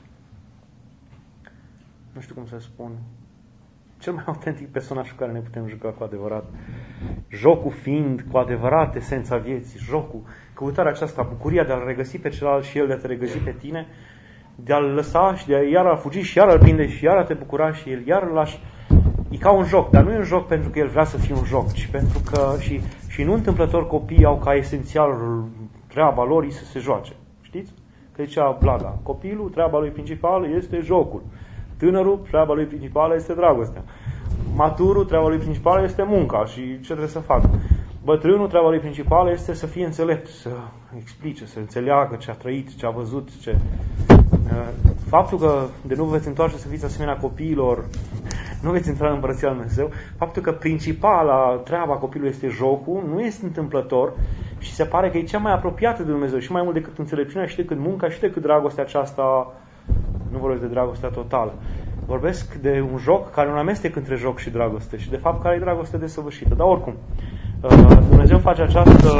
nu știu cum să spun, cel mai autentic personaj cu care ne putem juca cu adevărat. Jocul fiind cu adevărat esența vieții, jocul, căutarea aceasta, bucuria de a-l regăsi pe celălalt și el de a te regăsi pe tine, de a-l lăsa și de a iar a fugi și iar a-l prinde și iar a te bucura și el iar îl lași. E ca un joc, dar nu e un joc pentru că el vrea să fie un joc, ci pentru că și nu întâmplător copiii au ca esențial treaba lor să se joace. Știți? Că zicea Blaga, copilul, treaba lui principală este jocul. Tânărul, treaba lui principală este dragostea. Maturul, treaba lui principală este munca și ce trebuie să facă. Bătrânul, treaba lui principală este să fie înțelept, să explice, să înțeleagă ce a trăit, ce a văzut, ce... Faptul că de nu vă veți întoarce să fiți asemenea copiilor, nu veți intra în Împărăția lui Dumnezeu, faptul că principala treaba copilului este jocul, nu este întâmplător și se pare că e cea mai apropiată de Dumnezeu și mai mult decât înțelepciunea și decât munca și decât dragostea aceasta, nu vorbesc de dragostea totală. Vorbesc de un joc care nu amestec între joc și dragoste și de fapt care e dragoste desăvârșită. Dar oricum, Dumnezeu face această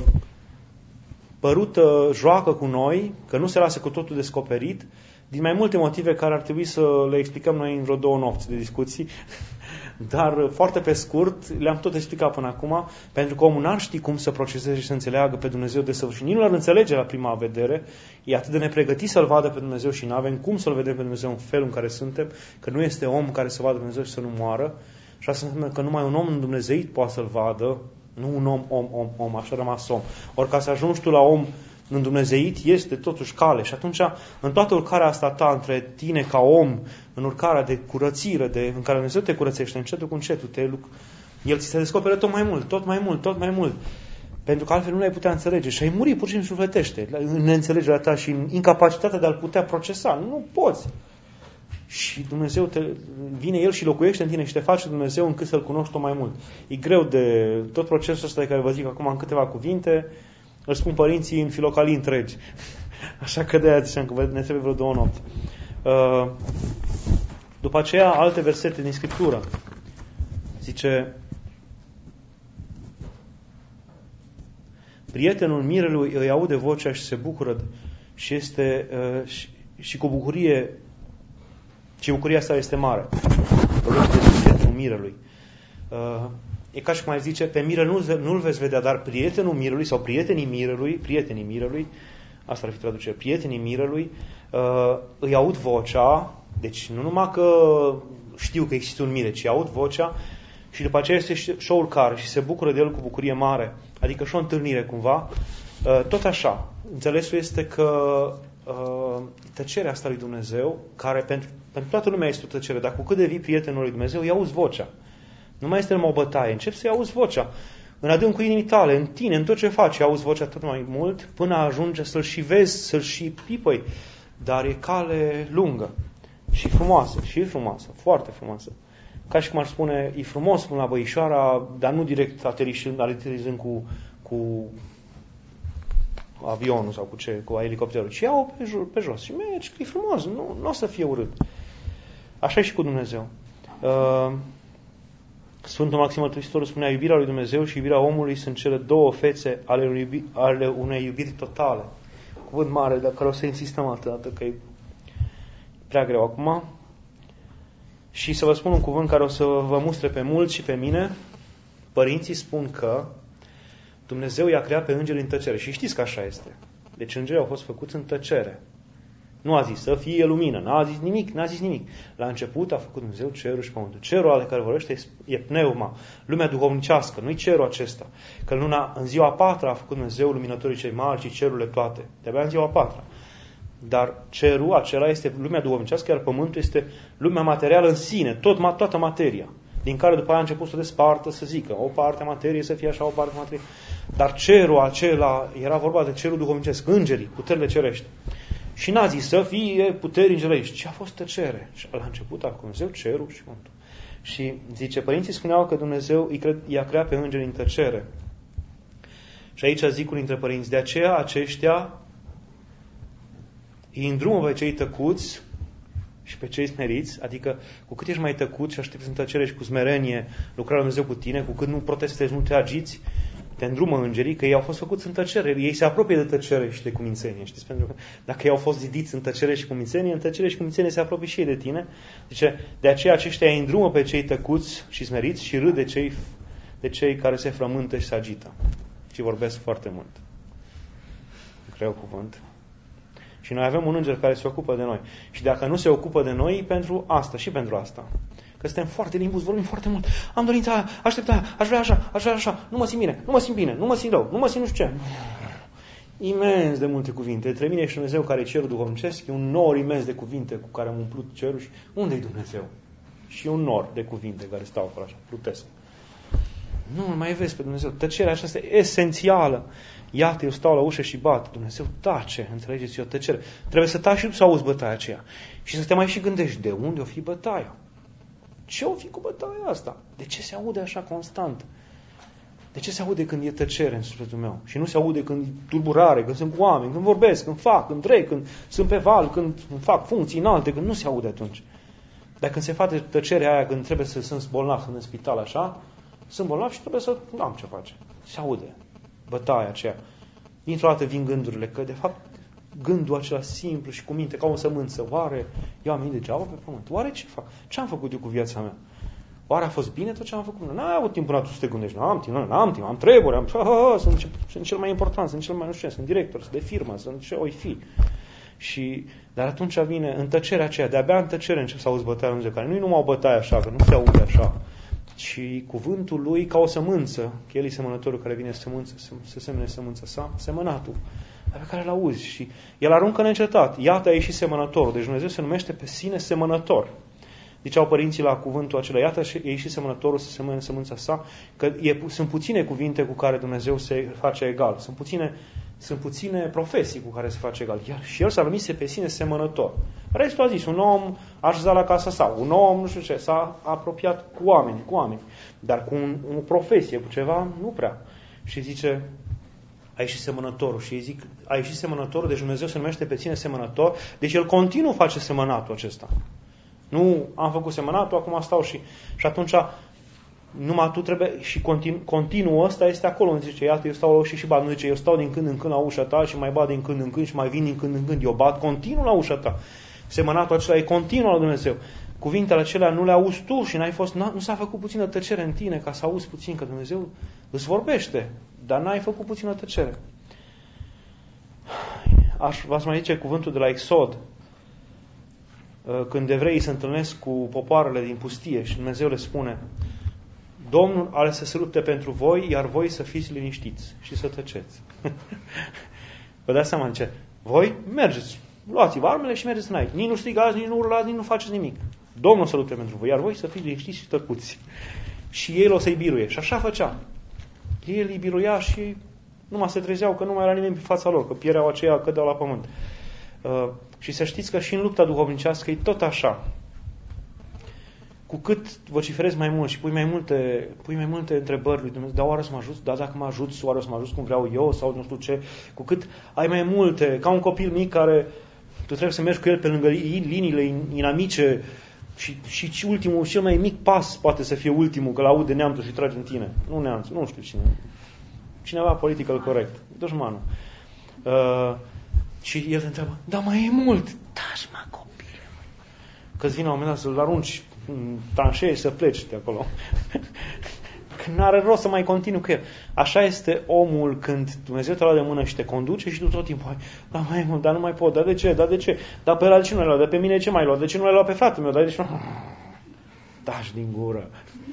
părută joacă cu noi, că nu se lasă cu totul descoperit, din mai multe motive care ar trebui să le explicăm noi în vreo 2 nopți de discuții, dar foarte pe scurt, le-am tot explicat până acum, pentru că omul n-ar ști cum să proceseze și să înțeleagă pe Dumnezeu desăvârșit. Nici nu l-ar înțelege la prima vedere, e atât de nepregătit să-L vadă pe Dumnezeu și n-avem cum să-L vedem pe Dumnezeu în felul în care suntem, că nu este om care să vadă pe Dumnezeu și să nu moară, și asta înseamnă că numai un om îndumnezeit poate să-L vadă, nu un om, așa rămas om. Ori ca să ajungi tu la om îndumnezeit, este totuși cale. Și atunci, în toată urcarea asta ta între tine ca om, în urcarea de curățire, în care Dumnezeu te curățește, încetul cu încetul, El ți se descoperă tot mai mult. Pentru că altfel nu l-ai putea înțelege. Și ai muri pur și simplu sufletește, în neînțelegerea ta și în incapacitatea de a-L putea procesa. Nu poți. Și Dumnezeu vine El și locuiește în tine și te face Dumnezeu încât să-L cunoști tot mai mult. E greu de tot procesul ăsta de care vă zic acum în câteva cuvinte, îl spun părinții în filocalii întregi. Așa că de-aia ziceam că ne trebuie vreo 2 nopți. După aceea, alte versete din Scriptură. Zice: prietenul mirelui îi aude vocea și se bucură și este și cu bucurie, și bucuria sa este mare. Vorbește despre prietenul mirelui. E ca și cum ai zice, pe mirel nu-l veți vedea, dar prietenul mirelui sau prietenii mirelui, asta ar fi traducere, prietenii mirelui, îi aud vocea, deci nu numai că știu că există un mire, ci aud vocea și după aceea este show-ul care și se bucură de el cu bucurie mare, adică și o întâlnire cumva. Tot așa, înțelesul este că tăcerea asta lui Dumnezeu, care pentru toată lumea este o tăcere, dar cu cât devii prietenul lui Dumnezeu, îi auzi vocea. Nu mai este numai o bătaie, începi să-i auzi vocea. În adâncul inimii tale, în tine, în tot ce faci, auzi vocea tot mai mult, până ajunge să-l și vezi, să-l și pipăi. Dar e cale lungă și frumoasă, foarte frumoasă. Ca și cum ar spune, e frumos până la băișoara, dar nu direct aterizând cu avionul sau cu elicopterul, ci iau pe jos și mergi, că e frumos, nu o să fie urât. Așa e și cu Dumnezeu. Sfântul Maxim Mărturisitorul spunea: iubirea lui Dumnezeu și iubirea omului sunt cele 2 fețe ale unei iubiri totale. Cuvânt mare, dar care o să insistăm atât, că e prea greu acum. Și să vă spun un cuvânt care o să vă mustre pe mulți și pe mine. Părinții spun că Dumnezeu i-a creat pe îngeri în tăcere. Și știți că așa este. Deci îngerii au fost făcuți în tăcere. Nu a zis să fie lumină, n-a zis nimic. La început a făcut Dumnezeu cerul și pământul. Cerul ale care vorbește e pneuma, lumea duhovnicească, nu-i cerul acesta. Că în ziua a 4-a a făcut Dumnezeu luminătorii cei mari și cerurile toate. De-abia în ziua a 4-a. Dar cerul acela este lumea duhovnicească, iar pământul este lumea materială în sine, toată materia. Din care după aia a început să despartă, să zică, o parte a materiei să fie așa, o parte a materiei. Dar cerul acela, era vorba de cerul duhovnicesc, îngerii, puterile cerești. Și n-a zis să fie puteri îngerești, ci a fost tăcere. Și la început a Dumnezeu cerul și pământul. Și zice, părinții spuneau că Dumnezeu i-a creat pe îngeri în tăcere. Și aici zic unul dintre părinți, de aceea aceștia îi îndrumă pe cei tăcuți și pe cei smeriți, adică cu cât ești mai tăcut și aștepți în tăcere și cu smerenie lucrarea Dumnezeu cu tine, cu cât nu protestezi, nu te agiți, te îndrumă îngerii, că ei au fost făcuți în tăcere. Ei se apropie de tăcere și de cumințenie. Știți? Pentru că dacă ei au fost zidiți în tăcere și cumințenie, în tăcere și cumințenie se apropie și ei de tine. Zice, de aceea aceștia îi îndrumă pe cei tăcuți și smeriți și râd de cei care se frământă și se agită. Și vorbesc foarte mult. Greu cuvânt. Și noi avem un înger care se ocupă de noi. Și dacă nu se ocupă de noi, pentru asta și pentru asta. Că suntem foarte limbuți, vorbim foarte mult. Am dorința aia, aștept aia, aș vrea așa, nu mă simt bine, nu mă simt bine, nu mă simt rău, nu mă simt nu știu ce. Imens de multe cuvinte. Între mine și Dumnezeu care e cerul duhovnicesc, e un nor imens de cuvinte cu care am umplut cerul și unde-i Dumnezeu? Și un nor de cuvinte care stau acolo așa, plutesc. Nu mai vezi pe Dumnezeu. Tăcerea aceasta e esențială. Iată, eu stau la ușă și bat. Dumnezeu tace, înțelegeți, e o tăcere. Trebuie să taci și tu să auzi bătaia aceea. Și să te mai și gândești, de unde o fi bătaia? Ce o fi cu bătaia asta? De ce se aude așa constant? De ce se aude când e tăcere în sufletul meu? Și nu se aude când e tulburare, când sunt cu oameni, când vorbesc, când fac, când trec, când sunt pe val, când fac funcții înalte, când nu se aude atunci. Dar când se face tăcerea aia, când trebuie să sunt bolnav, sunt în spital așa, sunt bolnav și trebuie să am ce face. Se aude bătaia aceea. Dintr-o dată vin gândurile că, de fapt, gândul acela simplu și cu minte, ca o sămânță, oare eu am venit degeaba pe pământ? Oare ce fac? Ce am făcut eu cu viața mea? Oare a fost bine tot ce am făcut? N-ai avut timp până tu să te gândești. N-am timp, am treburi, sunt cel mai important, sunt cel mai nu știu, sunt director, sunt de firmă, sunt ce oi fi. Dar atunci vine în tăcerea aceea, de-abia în tăcere încep să auzi bătaia Dumnezeu, care nu-i numai o bătaie așa, că nu se aude așa, ci cuvântul lui ca o sămânță, că el e semănătorul care vine să semene sămânța sa, semănatul, pe care îl auzi și el aruncă neîncetat. Iată a ieșit semănătorul, deci Dumnezeu se numește pe sine semănător. Ziceau părinții la cuvântul acela, iată a ieșit semănătorul să semene sămânța sa, că sunt puține cuvinte cu care Dumnezeu se face egal, sunt puține profesii cu care se face egal. Iar și el s-a numit pe sine semănător. Restul a zis, un om a așezat la casa sa, un om, nu știu ce, s-a apropiat cu oameni, dar cu o profesie, cu ceva, nu prea. Și zice, a ieșit semănătorul. Și ei zic, a ieșit semănătorul, deci Dumnezeu se numește pe sine semănător, deci El continuu face semănatul acesta. Nu am făcut semănatul, acum stau și atunci numai tu trebuie, și continuul ăsta este acolo, nu zice, iată, eu stau la ușă și bat, nu zice, eu stau din când în când la ușa ta și mai bat din când în când și mai vin din când în când, eu bat continuu la ușa ta. Semănatul acela e continuu la Dumnezeu. Cuvintele acelea nu le auzi tu și nu s-a făcut puțină tăcere în tine ca să auzi puțin că Dumnezeu îți vorbește, dar n-ai făcut puțină tăcere. V-ați mai zice cuvântul de la Exod, când evreii se întâlnesc cu popoarele din pustie și Dumnezeu le spune: Domnul are să se lupte pentru voi, iar voi să fiți liniștiți și să tăceți. Vă dați seama ce? Voi mergeți, luați-vă armele și mergeți înainte. Nici nu strigați, nici nu urlați, nici nu faceți nimic. Domnul să lupte pentru voi, iar voi să fiți liniștiți și tăcuți. Și El o să-i biruie. Și așa făcea. El îi biruia și numai se trezeau că nu mai era nimeni pe fața lor, că piereau aceia, cădeau la pământ. Și să știți că și în lupta duhovnicească e tot așa. Cu cât vociferezi mai mult și pui mai multe întrebări lui Dumnezeu, dar oare să mă ajut? Da, dacă mă ajut, oare să mă ajut cum vreau eu sau nu știu ce, cu cât ai mai multe, ca un copil mic care tu trebuie să mergi cu el pe lângă liniile inamice și ultimul, cel mai mic pas poate să fie ultimul, că l-aude neamțul și trage în tine. Nu neamțul, nu știu cine. Cineva political corect, dușmanul. Și el te întreabă, da, mai e mult. Taci, mă, copile. Că-ți vine la un moment dat să-l arunci în tranșee și să pleci de acolo. Că n-are rost să mai continui cu el. Așa este omul când Dumnezeu te lua de mână și te conduce și tu tot timpul ai, da, mai e mult, dar nu mai pot, dar de ce, dar de ce? Dar pe ăla ce nu l-ai luat, dar pe mine ce mai luat, de ce nu l-ai luat pe fratele meu, dar de ce nu? Taci din gură.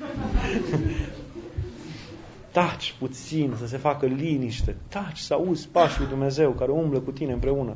Taci puțin, să se facă liniște. Taci, să auzi pașii lui Dumnezeu care umblă cu tine împreună.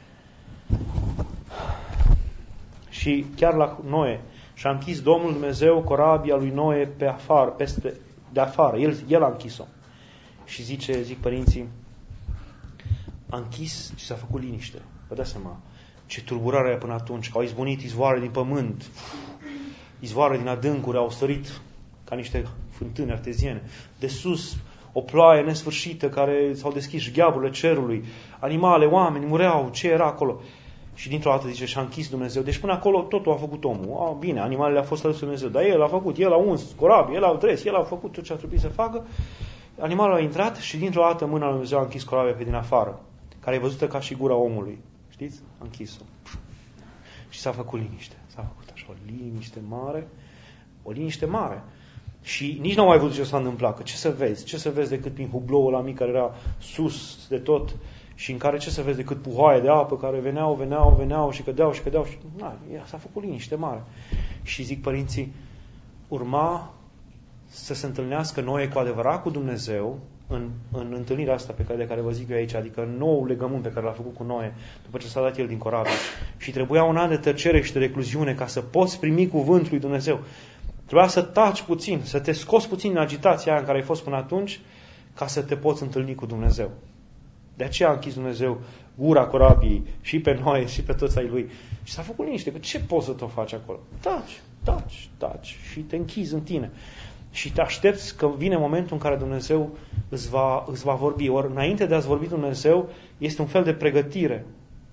Și chiar la Noe, și-a închis Domnul Dumnezeu corabia lui Noe pe afară, de afară. El a închis-o. Și zic părinții, a închis și s-a făcut liniște. Vă dați seama ce tulburare era până atunci, că au izbunit izvoare din pământ, izvoare din adâncuri, au sărit ca niște fântâni arteziene. De sus, o ploaie nesfârșită care s-au deschis gheaburile cerului, animale, oameni mureau, ce era acolo? Și dintr-o dată zice, și-a închis Dumnezeu. Deci până acolo totul a făcut omul. Bine, animalele au fost aduse Dumnezeu, dar El a făcut, El a uns corabie, El a tres, El a făcut tot ce a trebuit să facă. Animalul a intrat și dintr-o dată mâna lui Dumnezeu a închis corabia pe din afară, care e văzută ca și gura omului. Știți? A închis-o. Și s-a făcut liniște. S-a făcut așa o liniște mare. Și nici n-au mai văzut ce s-a întâmplat. Că ce să vezi? Ce să vezi decât prin hubloul ăla mic care era sus de tot și în care ce să vezi decât puhoaie de apă care veneau și cădeau și s-a făcut liniște mare. Și zic părinții, urma să se întâlnească Noe cu adevărat cu Dumnezeu în întâlnirea asta de care vă zic eu aici, adică nou legământ pe care l-a făcut cu Noe după ce s-a dat el din corabie. Și trebuia un an de tăcere și de recluziune ca să poți primi cuvântul lui Dumnezeu. Trebuia să taci puțin, să te scoți puțin din agitația aia în care ai fost până atunci, ca să te poți întâlni cu Dumnezeu. De aceea a închis Dumnezeu gura corabiei și pe Noe și pe toți ai lui. Și s-a făcut liniște, că ce poți să tot faci acolo? Taci și te închizi în tine. Și te aștepți că vine momentul în care Dumnezeu îți va vorbi. Ori înainte de a-ți vorbi Dumnezeu, este un fel de pregătire.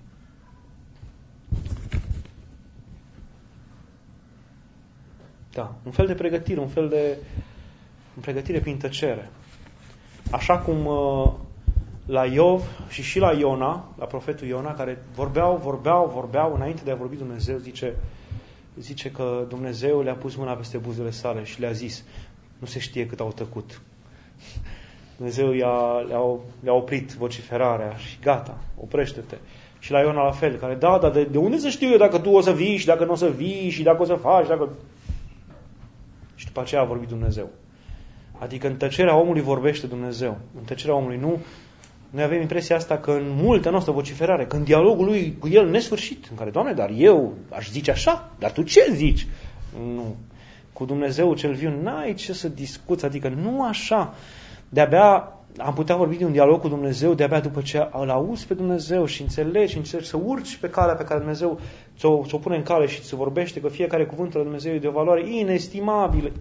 Da, un fel de pregătire, un pregătire prin tăcere. Așa cum la Iov și la Iona, la profetul Iona, care vorbeau, înainte de a vorbi Dumnezeu, zice că Dumnezeu le-a pus mâna peste buzele sale și le-a zis, nu se știe cât au tăcut. Dumnezeu le-a oprit vociferarea și gata, oprește-te. Și la Iona la fel, care dar de unde să știu eu dacă tu o să vii și dacă nu o să vii și dacă o să faci, dacă... Și după aceea a vorbit Dumnezeu. Adică în tăcerea omului vorbește Dumnezeu. În tăcerea omului nu. Noi avem impresia asta că în multă noastră vociferare, că în dialogul lui cu el nesfârșit, în care, Doamne, dar eu aș zice așa, dar tu ce zici? Nu. Cu Dumnezeu cel viu n-ai ce să discuți, adică nu așa. De-abia am putea vorbi de un dialog cu Dumnezeu de-abia după ce îl auzi pe Dumnezeu și înțelegi să urci pe calea pe care Dumnezeu ți-o pune în cale și ți-o vorbește, că fiecare cuvânt al Dumnezeu e de o valoare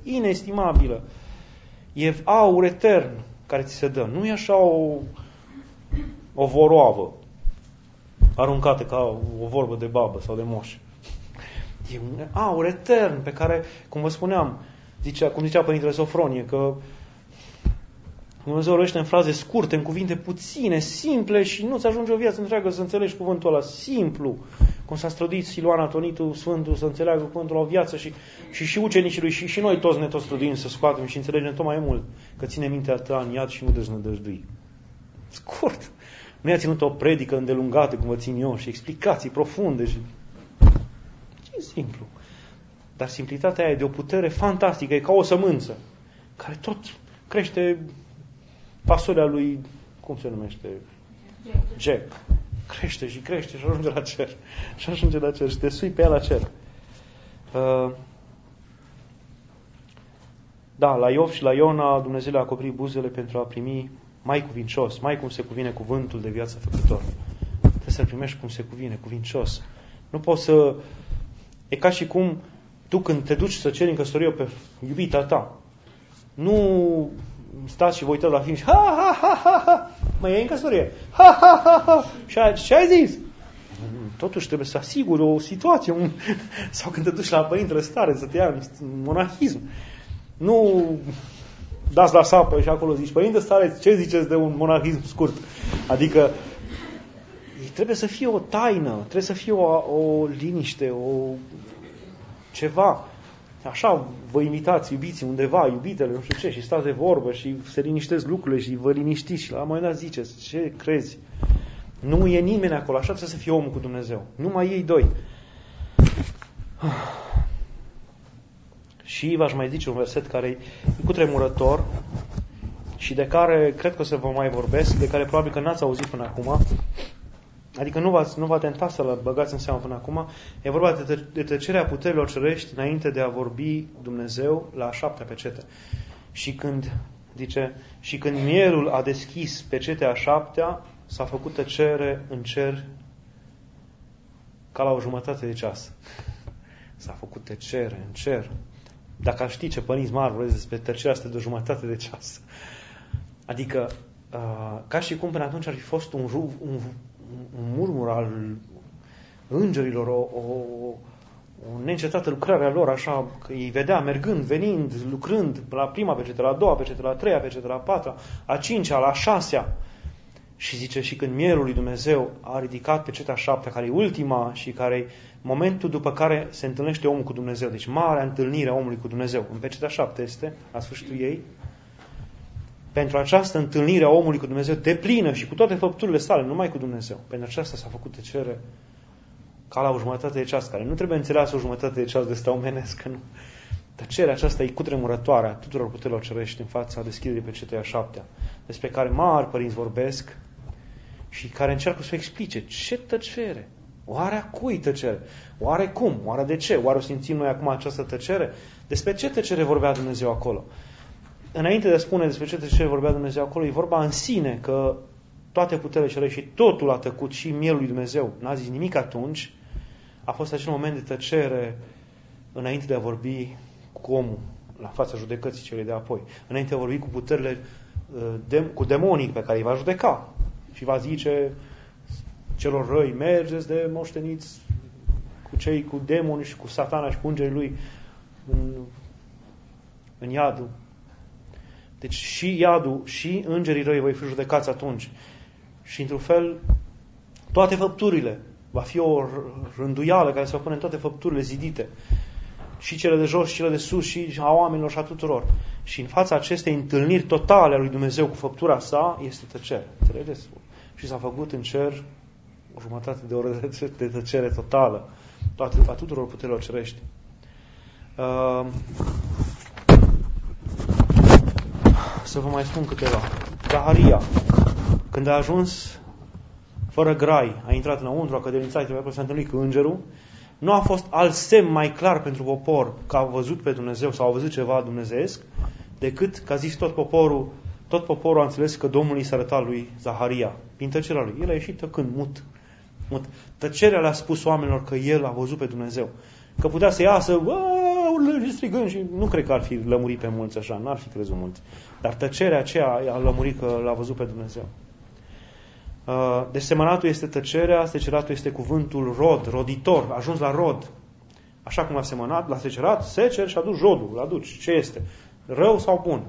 inestimabilă. E aur etern care ți se dă. Nu e așa o voroavă aruncată ca o vorbă de babă sau de moș. E un aur etern pe care, cum vă spuneam, cum zicea Părintele Sofronie, că Dumnezeu vorbește în fraze scurte, în cuvinte puține, simple și nu-ți ajunge o viață întreagă să înțelegi cuvântul ăla simplu. Cum s-a străduit Siluan Atonitul Sfântul să înțeleagă cuvântul la o viață și ucenicii lui și noi toți ne tot străduim să scoatem și înțelegem tot mai mult că ține mintea ta în iad și nu deznădăjdui. Scurt. Nu i-a ținut o predică îndelungată cum vă țin eu și explicații profunde. E simplu. Dar simplitatea aia e de o putere fantastică, e ca o sămânță care tot crește fasolea lui, cum se numește? Jack. Crește și crește și ajunge la cer. Și ajunge la cer și te sui pe ea la cer. Da, la Iov și la Iona Dumnezeu le-a acoperit buzele pentru a primi mai cuvincios, mai cum se cuvine cuvântul de viață făcător. Trebuie să-l primești cum se cuvine, cuvincios. Nu poți să... E ca și cum tu când te duci să ceri în căsătorie pe iubita ta, nu stați și vă uitați la film și mă iei în căsătorie. Și ai zis? Totuși trebuie să asiguri o situație, sau când te duci la părintele stare să te ia în monahism. Nu dați la sapă și acolo zici, părinte stare, ce ziceți de un monahism scurt? Adică trebuie să fie o taină, trebuie să fie o liniște, ceva. Așa vă imitați, iubiți undeva, iubitele, nu știu ce, și stați de vorbă și se liniștesc lucrurile și vă liniștiți și la un moment dat ziceți, ce crezi? Nu e nimeni acolo, așa trebuie să fie omul cu Dumnezeu. Numai ei doi. Și v-aș mai zice un verset care e cutremurător și de care cred că o să vă mai vorbesc, de care probabil că n-ați auzit până acum. Adică nu v-a tentat să-l băgați în seamă până acum. E vorba de tăcerea puterilor cerești înainte de a vorbi Dumnezeu la a 7-a pecete. Și când mielul a deschis pecetea a 7-a, s-a făcut tăcere în cer ca la o jumătate de ceas. S-a făcut tăcere în cer. Dacă aș ști ce părinți mari vorbesc despre tăcerea asta de o jumătate de ceas. Adică, ca și cum până atunci ar fi fost un murmur al îngerilor, o neîncetată lucrare a lor, așa, că îi vedea mergând, venind, lucrând, la prima pecetă, la a doua pecetă, la a treia pecetă, la a patra, a cincea, la a șasea. Și zice, și când mielul lui Dumnezeu a ridicat pecetea a 7-a, care e ultima și care e momentul după care se întâlnește omul cu Dumnezeu. Deci marea întâlnire a omului cu Dumnezeu. În pecetea a 7 este, la sfârșitul ei, pentru această întâlnire a omului cu Dumnezeu deplină și cu toate făpturile sale, numai cu Dumnezeu. Pentru aceasta s-a făcut tăcere ca la o jumătate de ceas, care nu trebuie înțeleasă o jumătate de ceas de ăsta omenesc, nu. Tăcerea aceasta e cutremurătoare a tuturor puterilor cerești în fața deschiderii pecetei a 7-a, despre care mari părinți vorbesc și care încearcă să o explice. Ce tăcere? Oare a cui tăcere? Oare cum? Oare de ce? Oare o simțim noi acum această tăcere? Despre ce tăcere vorbea Dumnezeu acolo? Înainte de a spune despre ce tăcere vorbea Dumnezeu acolo, e vorba în sine că toate puterile cerești și totul a tăcut și mielul lui Dumnezeu. N-a zis nimic atunci. A fost acel moment de tăcere înainte de a vorbi cu omul la fața judecății celei de apoi. Înainte de a vorbi cu puterile, cu demonii pe care îi va judeca. Și va zice celor răi, mergeți de moșteniți cu demonii și cu satana și cu îngerii lui în iadul. Deci și iadul și îngerii răi voi fi judecați atunci. Și într-un fel toate făpturile, va fi o rânduială care se va pune în toate făpturile zidite. Și cele de jos, și cele de sus, și a oamenilor și a tuturor. Și în fața acestei întâlniri totale a lui Dumnezeu cu făptura sa, este tăcere. Înțelegeți? Și s-a făcut în cer o jumătate de oră de tăcere totală a tuturor puterilor cerești. Să vă mai spun câteva. Zaharia, când a ajuns fără grai, a intrat înăuntru, a cădălințat, s-a întâlnit cu îngerul, nu a fost alt semn mai clar pentru popor că a văzut pe Dumnezeu sau a văzut ceva dumnezeiesc, decât că a zis tot poporul a înțeles că Domnul i s-a arătat lui Zaharia, prin tăcerea lui. El a ieșit tăcând, mut. Tăcerea le-a spus oamenilor că el a văzut pe Dumnezeu. Că putea să iasă, strigând, și nu cred că ar fi lămurit pe mulți așa, n-ar fi crezut mulți. Dar tăcerea aceea a lămurit că l-a văzut pe Dumnezeu. Deci semănatul este tăcerea, seceratul este cuvântul rod, roditor, ajuns la rod. Așa cum l-a semănat, l-a secerat, secer și aduci rodul, îl aduci. Ce este? Rău sau bun?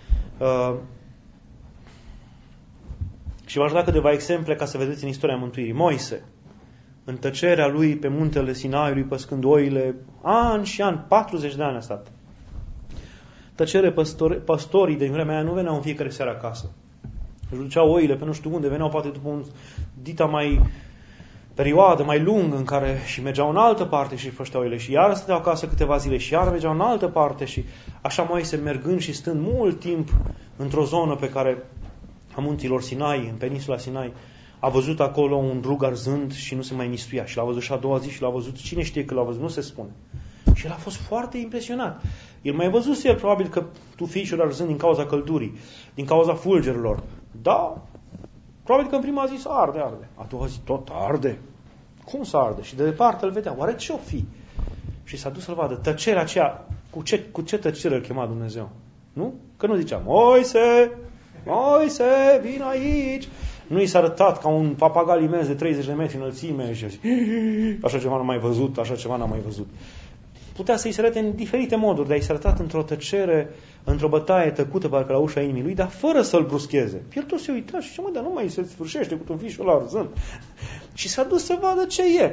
Și v-aș da câteva exemple ca să vedeți în istoria mântuirii. Moise, în tăcerea lui pe muntele Sinaiului, păscând oile, ani și ani, 40 de ani a stat. Tăcere, păstorii din vremea aia nu veneau în fiecare seară acasă. Își duceau oile pe nu știu unde, veneau poate după un dita perioadă mai lungă în care și mergeau în altă parte și pășteau oile și iar stăteau acasă câteva zile și iar mergeau în altă parte și așa Moise mergând și stând mult timp într-o zonă pe care a munților Sinai, în peninsula Sinai, a văzut acolo un rug arzând și nu se mai mistuia. Și l-a văzut și a doua zi și l-a văzut. Cine știe că l-a văzut? Nu se spune. Și el a fost foarte impresionat. El mai văzuse el probabil că tufișul arzând din cauza căldurii, din cauza fulgerilor. Da, probabil că în prima zi să arde. A doua zi tot arde. Cum să arde? Și de departe îl vedea. Oare ce-o fi? Și s-a dus să-l vadă. Tăcerea aceea, cu ce tăcere îl chema Dumnezeu? Nu? Că nu zicea, Moise, vin aici. Nu i s-a arătat ca un papagal imens de 30 de metri înălțime și așa ceva n-am mai văzut, așa ceva n-am mai văzut. Putea să-i se arate în diferite moduri, dar i s-a arătat într-o tăcere, într-o bătaie tăcută parcă la ușa inimii lui, dar fără să-l bruscheze. El tot se uita și zice, dar nu mai se sfârșește cu tufișul ăla arzând. Și s-a dus să vadă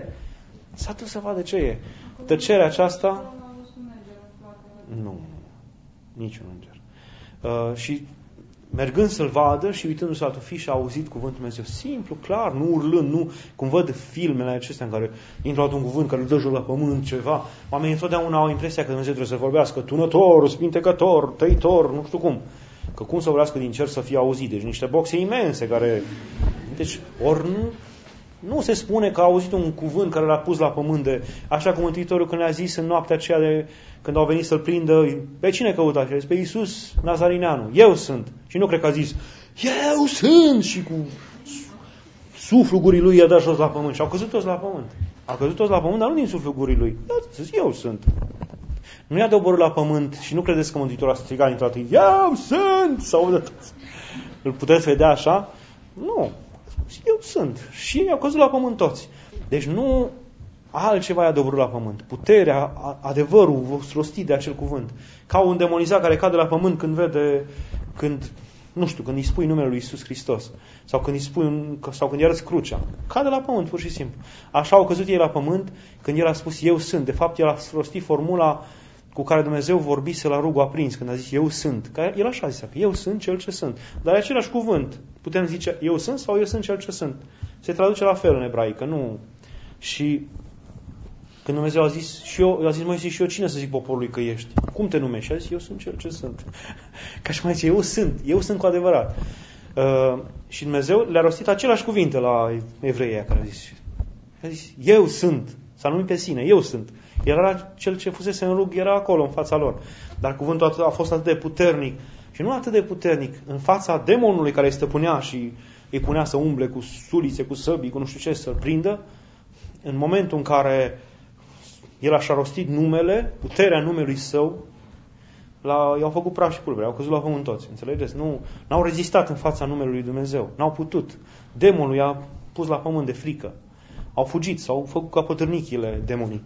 ce e. Tăcerea aceasta... Nu, niciun înger. Și mergând să-l vadă și uitându-se la tufiș, a auzit cuvântul Dumnezeu simplu, clar, nu urlând, nu cum văd filmele acestea în care intră un cuvânt care îl dă jos la pământ, ceva. Oamenii întotdeauna au impresia că Dumnezeu trebuie să vorbească tunător, spintecător, tăitor, nu știu cum. Că cum să vorbească din cer să fie auzit? Deci niște boxe imense care... Deci, ori nu se spune că a auzit un cuvânt care l-a pus la pământ așa cum Mântuitorul când le-a zis în noaptea aceea când au venit să-l prindă, pe cine căuta? Și a zis, pe Iisus Nazarineanu, eu sunt. Și nu cred că a zis, eu sunt! Și cu suflul gurii lui i-a dat jos la pământ. Și au căzut toți la pământ. Dar nu din suflul gurii lui. A zis, eu sunt. Nu i-a doborât la pământ și nu credeți că Mântuitorul a strigat dintr-o dată, eu sunt! Sau îl puteți vedea așa? Nu. Eu sunt. Și i-au căzut la pământ toți. Deci nu altceva i-a doborât la pământ. Puterea, adevărul rostit de acel cuvânt. Ca un demonizat care cade la pământ când îi spui numele lui Iisus Hristos. Sau când îi arăți crucea. Cade la pământ, pur și simplu. Așa au căzut ei la pământ când el a spus eu sunt. De fapt, el a rostit formula cu care Dumnezeu vorbise la rugul aprins, când a zis eu sunt. Că el așa zicea, că eu sunt cel ce sunt. Dar e același cuvânt. Putem zice eu sunt sau eu sunt cel ce sunt. Se traduce la fel în ebraică, nu. Și când Dumnezeu a zis Moise, și eu cine să zic poporului că ești? Cum te numești? Și a zis, eu sunt cel ce sunt. Ca și mai zice, eu sunt cu adevărat. Și Dumnezeu le-a rostit același cuvinte la evreii care a zis, eu sunt. S-a numit pe sine, eu sunt. El era cel ce fusese în rug, era acolo, în fața lor. Dar cuvântul a fost atât de puternic. Și nu atât de puternic, în fața demonului care îi stăpânea și îi punea să umble cu sulițe, cu săbii, cu nu știu ce, să-l prindă, în momentul în care el așa rostit numele, puterea numelui său, i-au făcut praf și pulbere, au căzut la pământ toți, înțelegeți? N-au rezistat în fața numelui lui Dumnezeu, n-au putut. Demonul i-a pus la pământ de frică. Au fugit, s-au făcut ca pătârnichile demonii.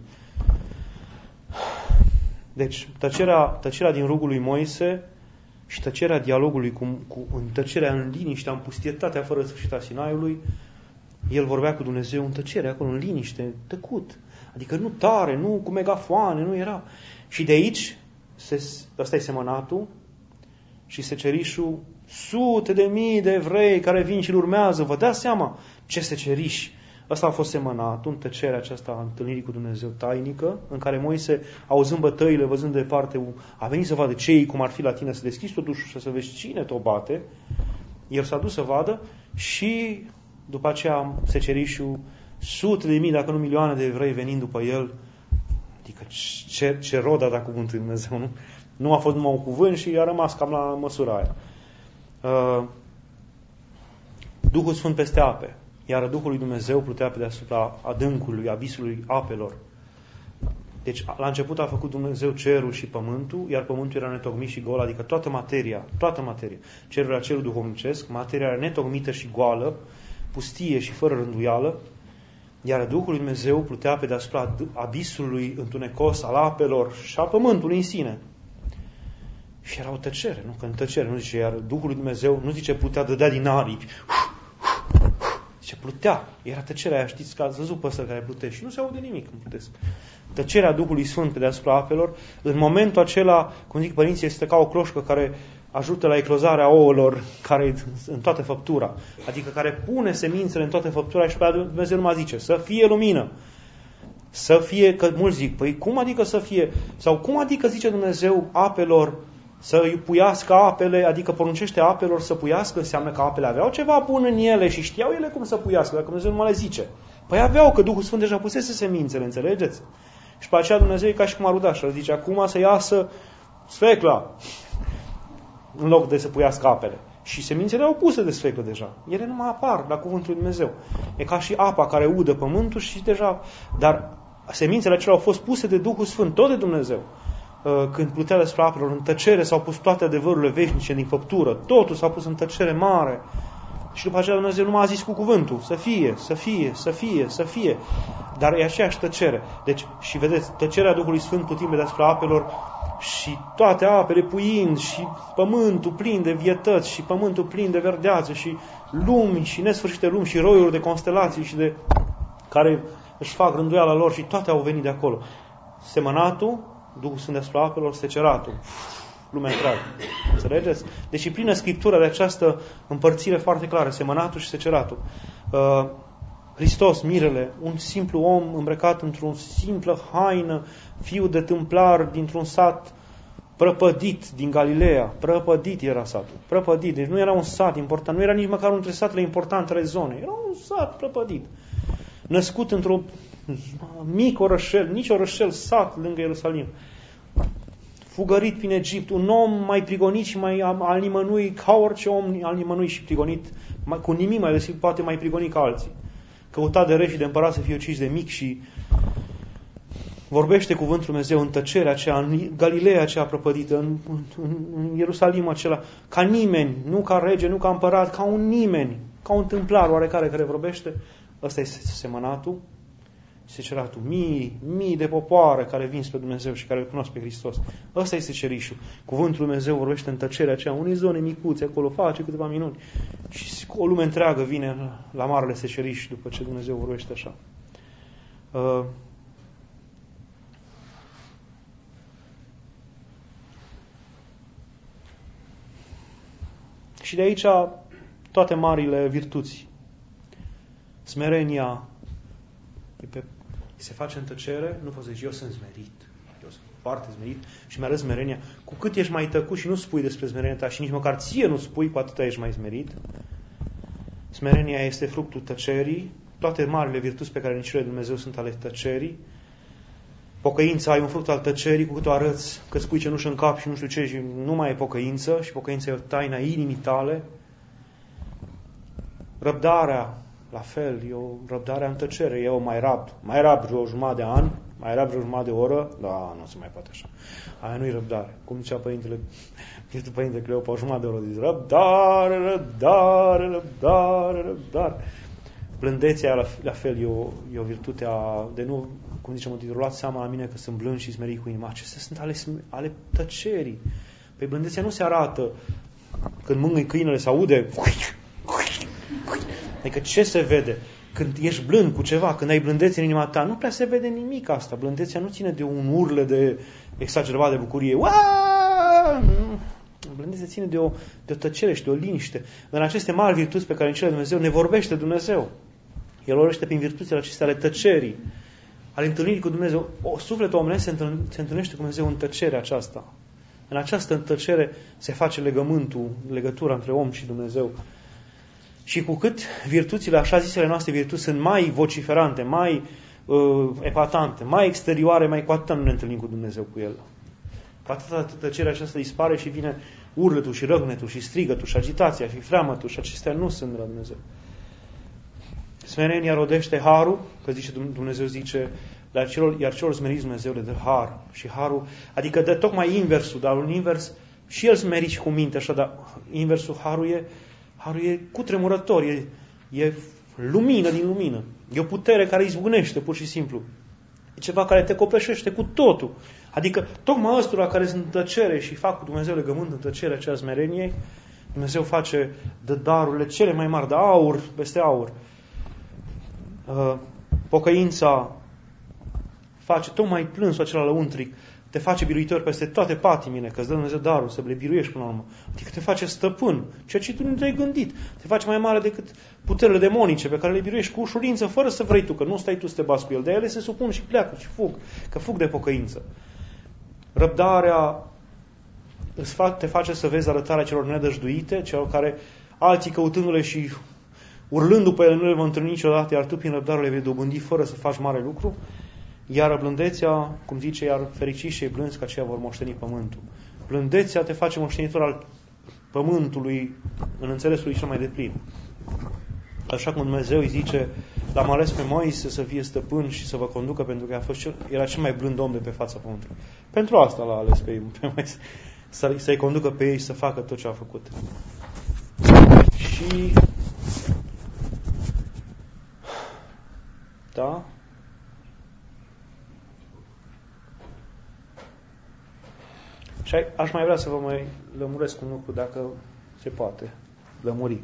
Deci, tăcerea din rugul lui Moise și tăcerea dialogului în tăcerea în liniște, în pustietatea fără sfârșit a Sinaiului, el vorbea cu Dumnezeu în tăcere, acolo, în liniște, tăcut. Adică nu tare, nu cu megafoane, nu era. Și de aici, ăsta e semănatul și secerișul, sute de mii de evrei care vin și îl urmează. Vă dați seama ce seceriși. Ăsta a fost semănatul, în tăcerea aceasta a întâlnirii cu Dumnezeu tainică, în care Moise, auzând bătăile, văzând de departe, a venit să vadă ce cum ar fi la tine, să deschizi totuși și să vezi cine te-o bate. El s-a dus să vadă și după aceea secerișul, sute de mii, dacă nu milioane de evrei venind după el. Adică ce rod a dat cuvântul lui Dumnezeu, nu? Nu a fost numai un cuvânt și a rămas cam la măsura aia. Duhul Sfânt peste ape. Iar Duhul lui Dumnezeu plutea pe deasupra adâncului, abisului apelor. Deci, la început a făcut Dumnezeu cerul și pământul, iar pământul era netocmit și gol, adică toată materia. Cerul era cerul duhovnicesc, materia era netocmită și goală, pustie și fără rânduială, iar Duhul lui Dumnezeu plutea pe deasupra abisului întunecos al apelor și a pământului în sine. Și era o tăcere, nu? Că în tăcere, nu zice, iar Duhul lui Dumnezeu, nu zice plutea, dădea din aripi, zice plutea, era tăcerea aia, știți că ați văzut păsări care plutește și nu se aude nimic când plutesc. Tăcerea Duhului Sfânt pe deasupra apelor, în momentul acela, cum zic părinții, este ca o cloșcă care ajută la eclozarea ouălor care în toată făptura, adică care pune semințele în toată făptura și pe Dumnezeu nu mai zice, să fie lumină, să fie, că mulți zic, păi cum adică să fie, sau cum adică zice Dumnezeu apelor să puiască apele, adică poruncește apelor să puiască, înseamnă că apele aveau ceva bun în ele și știau ele cum să puiască, dacă Dumnezeu nu mai le zice. Păi aveau, că Duhul Sfânt deja pusese semințele, înțelegeți? Și pe aceea Dumnezeu e ca și cum arudașă, zice, acum să iasă sfecla, în loc de să puiască apele. Și semințele au puse de sfeclă deja. Ele nu mai apar la cuvântul lui Dumnezeu. E ca și apa care udă pământul și deja... Dar semințele acelea au fost puse de Duhul Sfânt, tot de Dumnezeu. Când plutea despre apelor, în tăcere s-au pus toate adevărurile veșnice din făptură. Totul s-a pus în tăcere mare. Și după aceea Dumnezeu nu m-a zis cu cuvântul. Să fie, să fie, să fie, să fie. Dar e aceeași tăcere. Deci, și vedeți, tăcerea Duhului Sfânt plutimea despre apelor și toate apele puind și pământul plin de vietăți și pământul plin de verdeață și lumi și nesfârșite lumi și roiuri de constelații și de care își fac rânduiala lor și toate au venit de acolo. Semănatul, Duhul Sfânt despre apelor, seceratul. Lumea întreagă. Înțelegeți? Deci e plină Scriptura de această împărțire foarte clară, semănatul și seceratul. Hristos, mirele, un simplu om îmbrăcat într-o simplă haină, fiu de tâmplar dintr-un sat prăpădit din Galileea. Prăpădit era satul. Prăpădit. Deci nu era un sat important, nu era nici măcar unul dintre satele importante ale zonei. Era un sat prăpădit. Născut într-o mic orășel, nici orășel, sat lângă Ierusalim. Fugărit prin Egipt, un om mai prigonit și mai al nimănui, ca orice om al nimănui și prigonit, cu nimic mai lăsit, poate mai prigonit ca alții. Căutat de reși de împărat să fie ucis de mic și vorbește cuvântul Dumnezeu în tăcerea aceea, în Galileea aceea prăpădită, în Ierusalim acela, ca nimeni, nu ca rege, nu ca împărat, ca un nimeni, ca un tâmplar oarecare care vorbește. Ăsta este semănatul, seceratul. Mii de popoare care vin spre Dumnezeu și care îl cunosc pe Hristos. Ăsta este cerișul. Cuvântul Dumnezeu vorbește în tăcerea aceea, unei zone micuțe acolo, face câteva minuni. Și o lume întreagă vine la marele seceriș după ce Dumnezeu vorbește așa. Și de aici toate marile virtuți. Smerenia se face în tăcere, nu poți zice, eu sunt smerit, eu sunt foarte smerit și mi-arăt smerenia. Cu cât ești mai tăcut și nu spui despre smerenia ta și nici măcar ție nu spui, cu atâta ești mai smerit. Smerenia este fructul tăcerii, toate marile virtuți pe care nici le Dumnezeu sunt ale tăcerii. Pocăința ai un fruct al tăcerii, cu cât o arăți că spui cenușă în cap și nu știu ce și nu mai e pocăință și pocăința e o taina inimii tale. Răbdarea, la fel, e o răbdare în tăcere, eu mai rab vreo jumătate de an, mai rab vreo jumătate de oră, da, nu se mai poate așa. Aia nu-i răbdare. Cum zicea Părintele Cleopa, o jumătate de oră, zice, răbdare, răbdare, răbdare, răbdare. Blândețea, la fel, e o virtute de nu, cum zice Mântuitorul, luați seama la mine că sunt blând și smerit cu inima. Acestea sunt ale tăcerii. Păi blândețea nu se arată când mângâi câinele, se aude. Adică ce se vede? Când ești blând cu ceva, când ai blândețe în inima ta, nu prea se vede nimic asta. Blândețea nu ține de un urle de exagerat de bucurie. Blândețea ține de o tăcere și de o liniște. În aceste mari virtuți pe care în cele Dumnezeu ne vorbește Dumnezeu. El vorbește prin virtuțile acestea ale tăcerii, ale întâlnirii cu Dumnezeu. Sufletul omenesc se întâlnește cu Dumnezeu în tăcerea aceasta. În această tăcere se face legătura între om și Dumnezeu. Și cu cât virtuțile, așa zisele noastre virtuți, sunt mai vociferante, mai epatante, mai exterioare, mai cu atât nu ne întâlnim cu Dumnezeu cu El. Cu atâta tăcerea aceasta dispare și vine urletul și răgnetul și strigătul și agitația și freamătul și acestea nu sunt de la Dumnezeu. Smerenia rodește harul, că Dumnezeu zice, iar celor smeriți Dumnezeu le dă har. Și harul, adică dă tocmai inversul, dar un invers, și el smerit și cu minte, așa, dar inversul harul e cutremurător, e lumină din lumină. E o putere care izbucnește, pur și simplu. E ceva care te copleșește cu totul. Adică, tocmai ăstora care sunt în tăcere și fac cu Dumnezeu legământ în tăcere aceea smerenie, Dumnezeu dă darurile cele mai mari, de aur peste aur. Pocăința face tocmai plânsul acela lăuntric, te face biruitor peste toate patimile, că îți dă Dumnezeu darul să le biruiești până la urmă. Adică te face stăpân, ceea ce tu nu te-ai gândit. Te face mai mare decât puterile demonice pe care le biruiești cu ușurință, fără să vrei tu, că nu stai tu să te bați cu el. De ele se supun și pleacă și fug, că fug de pocăință. Răbdarea te face să vezi arătarea celor nedăjduite, celor care alții căutându-le și urlându pe ele nu le vor întâlni niciodată, iar tu prin răbdare le vei dobândi fără să faci mare lucru. Iar blândețea, cum zice, iar fericiți și blânzi, că aceia vor moșteni pământul. Blândețea te face moștenitor al pământului în înțelesul lui cel mai deplin. Așa cum Dumnezeu îi zice, l-am ales pe Moise să fie stăpân și să vă conducă, pentru că era cel mai blând om de pe fața pământului. Pentru asta l-a ales pe Moise, să-i conducă pe ei și să facă tot ce a făcut. Și da? Și aș mai vrea să vă mai lămuresc un lucru, dacă se poate lămuri.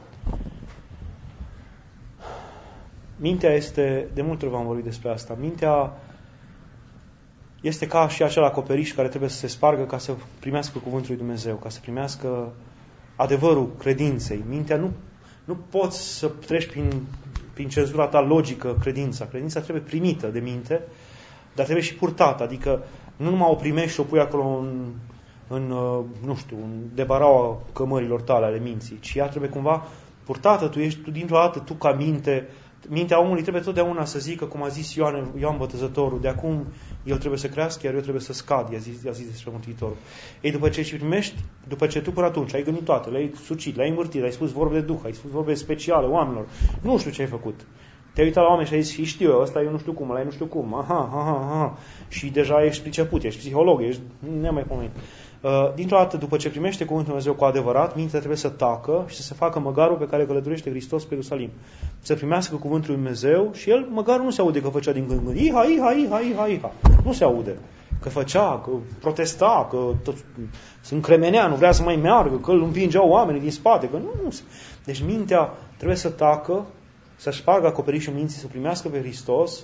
Mintea este, de multe ori v-am vorbit despre asta, mintea este ca și acel acoperiș care trebuie să se spargă ca să primească cuvântul lui Dumnezeu, ca să primească adevărul credinței. Mintea nu poți să treci prin cenzura ta logică credința. Credința trebuie primită de minte, dar trebuie și purtată. Adică nu numai o primești și o pui acolo în debaraua cămărilor tale ale minții, ci ea trebuie cumva purtată. Tu dintr-o dată, tu ca mintea omului trebuie totdeauna să zică, cum a zis Ioan Botezătorul, de acum el trebuie să crească, iar eu trebuie să scad, i-a zis despre Mântuitorul. Ei, după ce îi primești, după ce tu până atunci ai gândit toate, le-ai sucit, le-ai învârtit, ai spus vorbe de Duh, ai spus vorbe speciale oamenilor, nu știu ce ai făcut. Te-ai uitat la oameni și ai zis, știu eu, ăsta eu nu știu cum, ăla eu nu știu cum, aha. Și deja ești priceput, ești psiholog, ești nemaipomenit. Dintr-o dată, după ce primește cuvântul Dumnezeu cu adevărat, mintea trebuie să tacă și să se facă măgarul pe care călătorește Hristos pe Ierusalim. Să primească cuvântul lui Dumnezeu și el, măgarul nu se aude că făcea din când în când. Iha. Nu se aude. Că făcea, că protesta, că se încremenea, nu vrea să mai meargă, că îl împingeau oamenii din spate. Că nu. Deci mintea trebuie să tacă, să-și spargă acoperișul minții, să primească pe Hristos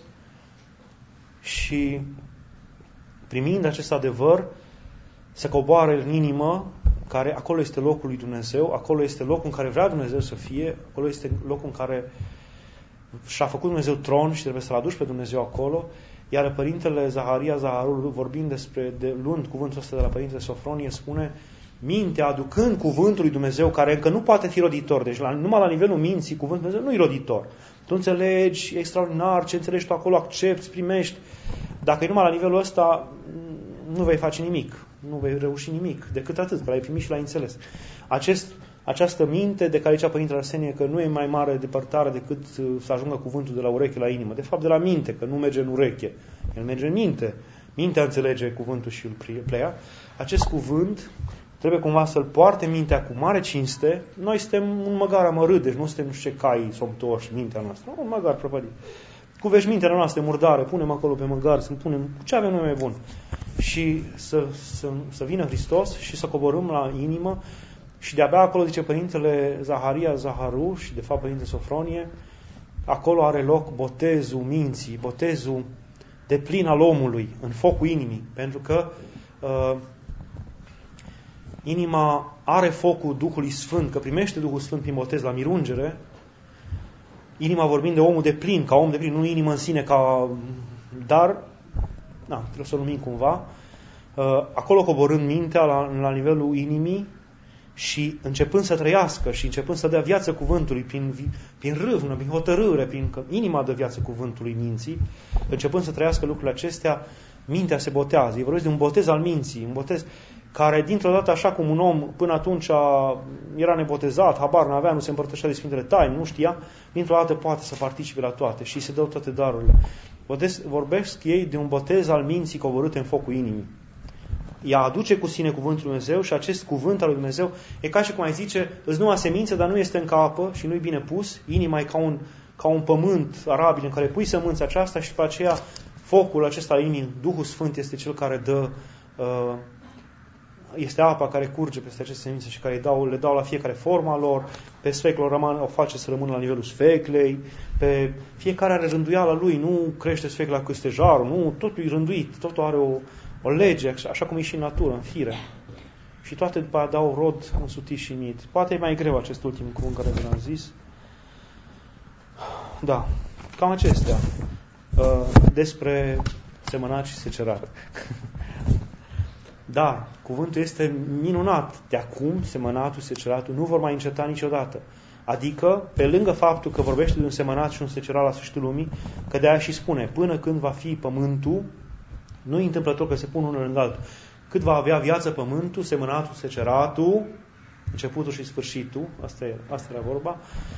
și primind acest adevăr, să coboare în inimă, care acolo este locul lui Dumnezeu, acolo este locul în care vrea Dumnezeu să fie, acolo este locul în care și-a făcut Dumnezeu tron și trebuie să-L aduci pe Dumnezeu acolo. Iar Părintele Zaharia Zaharul, vorbind luând cuvântul ăsta de la Părintele Sofronie, spune, mintea aducând cuvântul lui Dumnezeu, care încă nu poate fi roditor, deci numai la nivelul minții, cuvântul Dumnezeu nu e roditor. Tu înțelegi, e extraordinar, ce înțelegi tu acolo, accepti, primești. Dacă e numai la nivelul ăsta, nu vei face nimic, nu vei reuși nimic, decât atât, că l-ai primit și l-ai înțeles. Această minte de care zicea Părintele Arsenie că nu e mai mare depărtare decât să ajungă cuvântul de la ureche la inimă. De fapt, de la minte, că nu merge în ureche. El merge în minte. Mintea înțelege cuvântul și îl preia. Acest cuvânt trebuie cumva să-l poarte mintea cu mare cinste. Noi suntem un măgar amărât, deci nu suntem nu știu ce cai somptoși, mintea noastră. Un măgar prăpădit. Cu veșmintele noastre murdare, punem acolo pe măgar, să-l punem ce avem noi mai bun. Și să vină Hristos și să coborâm la inimă. Și de-abia acolo, zice Părintele Zaharia Zaharu și de fapt Părintele Sofronie, acolo are loc botezul minții, botezul deplin al omului în focul inimii. Pentru că inima are focul Duhului Sfânt, că primește Duhul Sfânt prin botez la mirungere. Inima vorbind de omul deplin, ca om deplin, nu inimă în sine, dar trebuie să o numim cumva. Acolo coborând mintea la nivelul inimii, și începând să trăiască și începând să dea viață cuvântului prin râvnă, prin hotărâre, că inima dă viață cuvântului minții, începând să trăiască lucrurile acestea, mintea se botează. E vorbesc de un botez al minții, un botez care dintr-o dată, așa cum un om până atunci era nebotezat, habar n-avea, nu se împărtășea de Sfintele Taine, nu știa, dintr-o dată poate să participe la toate și se dă toate darurile. Vorbesc ei de un botez al minții coborâte în focul inimii. ea aduce cu sine cuvântul lui Dumnezeu și acest cuvânt al lui Dumnezeu e ca și cum ai zice, îți nu a semință, dar nu este în capă și nu-i bine pus, inima e ca un pământ arabil în care pui sămânța aceasta și după aceea focul acesta al inimii, Duhul Sfânt este cel care dă, este apa care curge peste aceste semințe și care le dau la fiecare forma lor, pe sfeclă o face să rămână la nivelul sfeclei, pe fiecare are rânduiala lui, nu crește sfecla cu stejarul, nu, totul e rânduit, totul are o lege, așa cum e și în natură, în fire. Și toate după aia dau rod însutit și mit. Poate e mai greu acest ultim cuvânt care v-am zis. Da, cam acestea. Despre semănat și secerat. Dar cuvântul este minunat. De acum, semănatul, seceratul nu vor mai înceta niciodată. Adică, pe lângă faptul că vorbește de un semănat și un secerat la sfârșitul lumii, că de aia și spune, până când va fi pământul, nu e întâmplător că se pun unul lângă altul. Cât va avea viață pământul, semănatul, seceratul, începutul și sfârșitul, asta era vorba,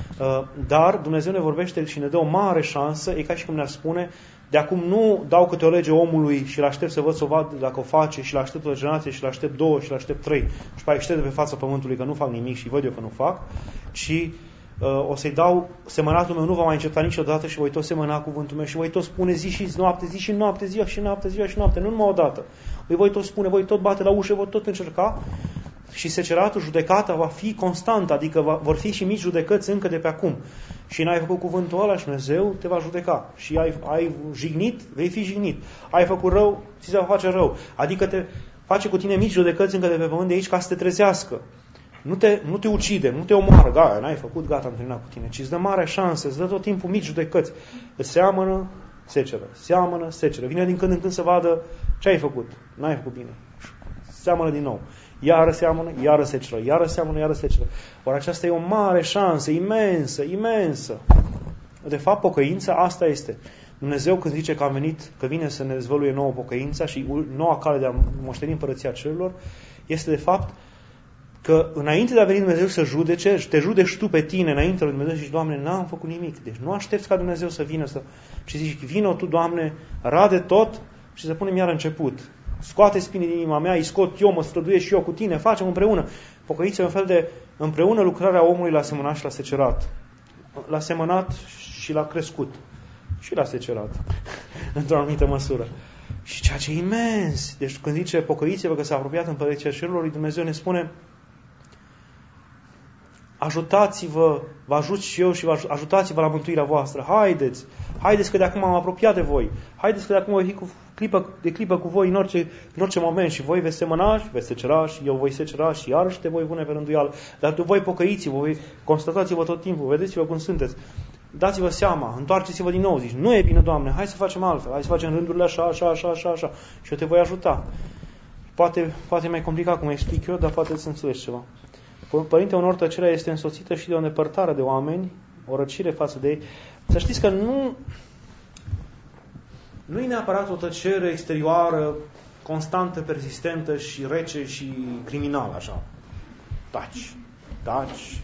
dar Dumnezeu ne vorbește și ne dă o mare șansă, e ca și cum ne-ar spune, de acum nu dau câte o lege omului și îl aștept să văd să o vad dacă o face și îl aștept o generație și îl aștept 2 și îl aștept 3 și pe aia aștept de pe fața pământului că nu fac nimic și văd eu că nu fac, ci o să-i dau, semănatul meu nu va mai înceta niciodată și voi tot semăna cuvântul meu și voi tot spune zi și noapte, zi și noapte, ziua și noapte, ziua și noapte, nu numai odată. Voi tot spune, voi tot bate la ușă, voi tot încerca și seceratul, judecata va fi constantă, adică vor fi și mici judecăți încă de pe acum. Și n-ai făcut cuvântul ăla și Dumnezeu te va judeca. Și ai jignit, vei fi jignit. Ai făcut rău, ți se va face rău. Adică te face cu tine mici judecăți încă de pe pământ de aici ca să te trezească. Nu te ucide, nu te omoară, gata, n-ai făcut, gata, am terminat cu tine, ci îți dă mare șansă, îți dă tot timpul mici judecăți. Îți seamănă, seceră. Vine din când în când să vadă ce ai făcut. N-ai făcut bine. Seamănă din nou. Iară seamănă, iară seceră. Iară seamănă, iară seceră. Ori aceasta e o mare șansă, imensă. De fapt, pocăința asta este. Dumnezeu când zice că a venit, că vine să ne dezvăluie nouă pocăința și noua cale de a moșteni împărăția cerurilor, este de fapt că înainte de a veni Dumnezeu să judece, te judeci tu pe tine înainte lui Dumnezeu și zici, Doamne, n-am făcut nimic. Deci nu aștepți ca Dumnezeu să vină și zici, vină tu, Doamne, rade tot și să punem iar început. Scoate spinii din inima mea, îi scot eu, mă străduiesc și eu cu tine, facem împreună. Pocăiți un fel de împreună lucrarea omului la semănat și la secerat. La semănat și la crescut. Și la secerat. Într-o anumită măsură. Și ceea ce e imens. Deci când zice pocăiți-vă că s-a apropiat împărăția cerurilor, Dumnezeu ne spune ajutați-vă, vă ajut și eu și ajutați-vă la mântuirea voastră. Haideți că de acum am apropiat de voi. Haideți că de acum voi fi clipă cu voi în orice moment și voi veți semăna și veți secera și eu voi secera și iarăși te voi pune pe rânduială. Dar voi pocăiți-vă, voi constatați-vă tot timpul, vedeți-vă cum sunteți. Dați-vă seama, întoarceți-vă din nou, zici, nu e bine, Doamne, hai să facem altfel, hai să facem rândurile așa și eu te voi ajuta. Poate mai complicat cum explic eu, dar poate să înțelegi ceva. Părinte, unor tăcerea este însoțită și de o nepărtare de oameni, o răcire față de ei. Să știți că nu e neapărat o tăcere exterioară, constantă, persistentă și rece și criminală, așa. Taci.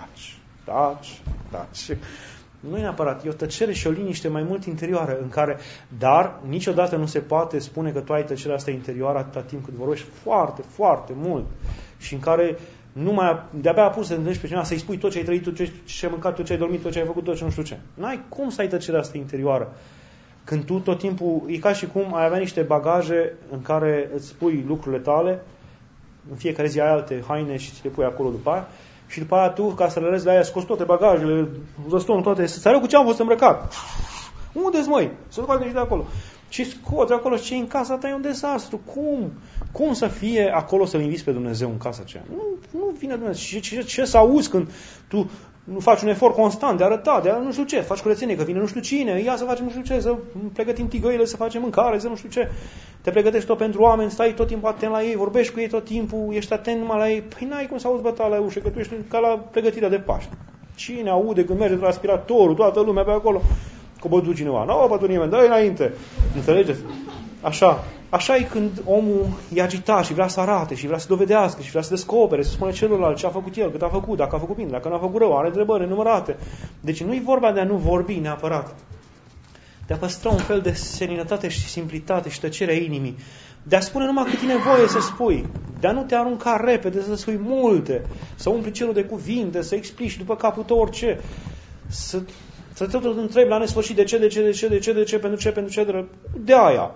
Nu e neapărat, e o tăcere și o liniște mai mult interioară, în care, dar niciodată nu se poate spune că tu ai tăcerea asta interioară atâta timp cât vorbești foarte, foarte mult și în care de-abia apuci să te întâlnești pe cineva, să-i spui tot ce ai trăit, tot ce ai mâncat, tot ce ai dormit, tot ce ai făcut, tot ce nu știu ce. N-ai cum să ai tăcerea asta interioară. Când tu tot timpul, e ca și cum ai avea niște bagaje în care îți pui lucrurile tale, în fiecare zi ai alte haine și ți le pui acolo după aia, și după aia tu, ca să le rezi la aia, scoți toate bagajele, zăstonul, toate, să-ți arăt cu ce am fost îmbrăcat. Unde-s, măi? Să-l faci nici de acolo. Și scoți acolo și ce în casa ta e un dezastru. Cum să fie acolo să-L inviți pe Dumnezeu în casa aceea? Nu vine Dumnezeu. Ce să auzi când tu nu faci un efort constant de a arăta, de a nu știu ce, faci curățenie, că vine nu știu cine, ia să facem nu știu ce, să pregătim tigăile, să facem mâncare, să nu știu ce. Te pregătești tot pentru oameni, stai tot timpul atent la ei, vorbești cu ei tot timpul, ești atent numai la ei. Păi n-ai cum să auzi bătaia la ușă, că tu ești ca la pregătirea de Paște. Cine aude când merge transpiratorul, toată lumea pe acolo, că bătu cineva. Nu bătu nimeni, dă-i înainte. Înțelegeți? Așa e când omul e agitat și vrea să arate și vrea să dovedească și vrea să descopere, să spună celălalt ce a făcut el, cât a făcut, dacă a făcut bine, dacă nu a făcut rău, are întrebări nenumărate. Deci nu e vorba de a nu vorbi neapărat. de a păstra un fel de seninătate și simplitate și tăcerea inimii, de a spune numai cât e nevoie să spui, de a nu te arunca repede, să spui multe, să umpli cerul de cuvinte, să explici după capul tău orice, să tot întrebi la nesfârșit de ce, pentru ce, de aia.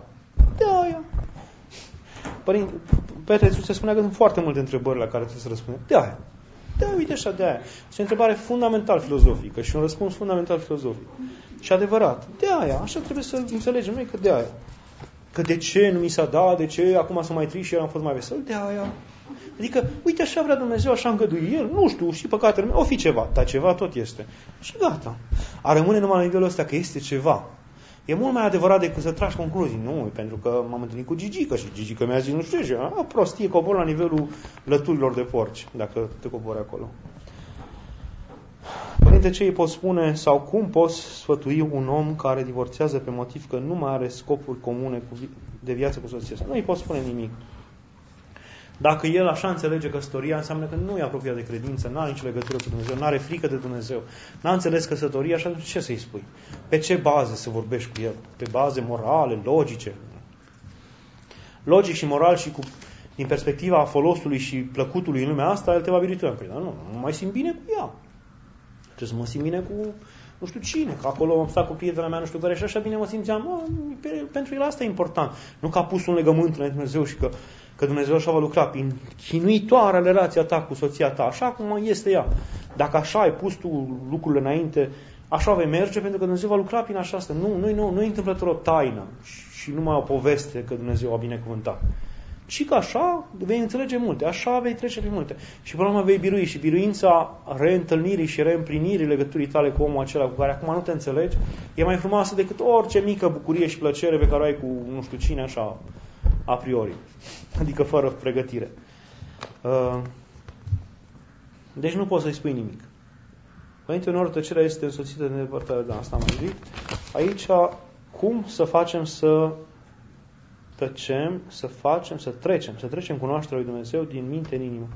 Părinte, Petre se spunea că sunt foarte multe întrebări la care trebuie să răspundem. De aia, uite așa, de aia. Este o întrebare fundamental filozofică și un răspuns fundamental filozofic. Și adevărat, de aia, așa trebuie să înțelegem noi că de aia. Că de ce nu mi s-a dat, de ce acum sunt mai trist și eu am fost mai vesel, de aia. Adică, uite, așa vrea Dumnezeu, așa îngăduie El, nu știu, și păcatele mele, o fi ceva, dar ceva tot este. Și gata. A rămâne numai la nivelul ăsta că este ceva. E mult mai adevărat decât să tragi concluzii. Nu, pentru că m-am întâlnit cu Gigică și Gigică mi-a zis, nu știu ce, prostie, cobor la nivelul lăturilor de porci, dacă te cobori acolo. Părinte, ce îi poți spune sau cum poți sfătui un om care divorțează pe motiv că nu mai are scopuri comune de viață cu soția sa? Nu îi poți spune nimic. Dacă el așa înțelege căsătoria, înseamnă că nu e apropiat de credință, nu are nicio legătură cu Dumnezeu, nu are frică de Dumnezeu, n-a înțeles căsătoria, așa ce să-i spui? Pe ce baze să vorbești cu el? Pe baze morale, logice? Logic și moral și din perspectiva folosului și plăcutului în lumea asta, el te va birui. Păi, dar nu mai simt bine cu ea. Trebuie să mă simt bine cu nu știu cine, că acolo am stat cu prietena mea, nu știu care, și așa bine mă simțeam. Pentru el asta e important. Nu că a pus un legământ la Dumnezeu și că Dumnezeu așa va lucra prin chinuitoarea relația ta cu soția ta, așa cum este ea. Dacă așa ai pus tu lucrurile înainte, așa vei merge, pentru că Dumnezeu va lucra prin așa asta. Nu e întâmplător o taină și numai o poveste că Dumnezeu a binecuvântat. Și că așa vei înțelege multe, așa vei trece prin multe. Și până la urmă vei birui. Și biruința reîntâlnirii și reîmplinirii legăturii tale cu omul acela cu care acum nu te înțelegi, e mai frumoasă decât orice mică bucurie și plăcere pe care o ai cu nu știu cine, așa, a priori. Adică fără pregătire. Deci nu poți să-i spui nimic. Părinte, uneori tăcerea este însoțită de îndepărtare, de asta am zis. Aici, cum să facem să tăcem, să trecem cunoașterea lui Dumnezeu din minte în inimă.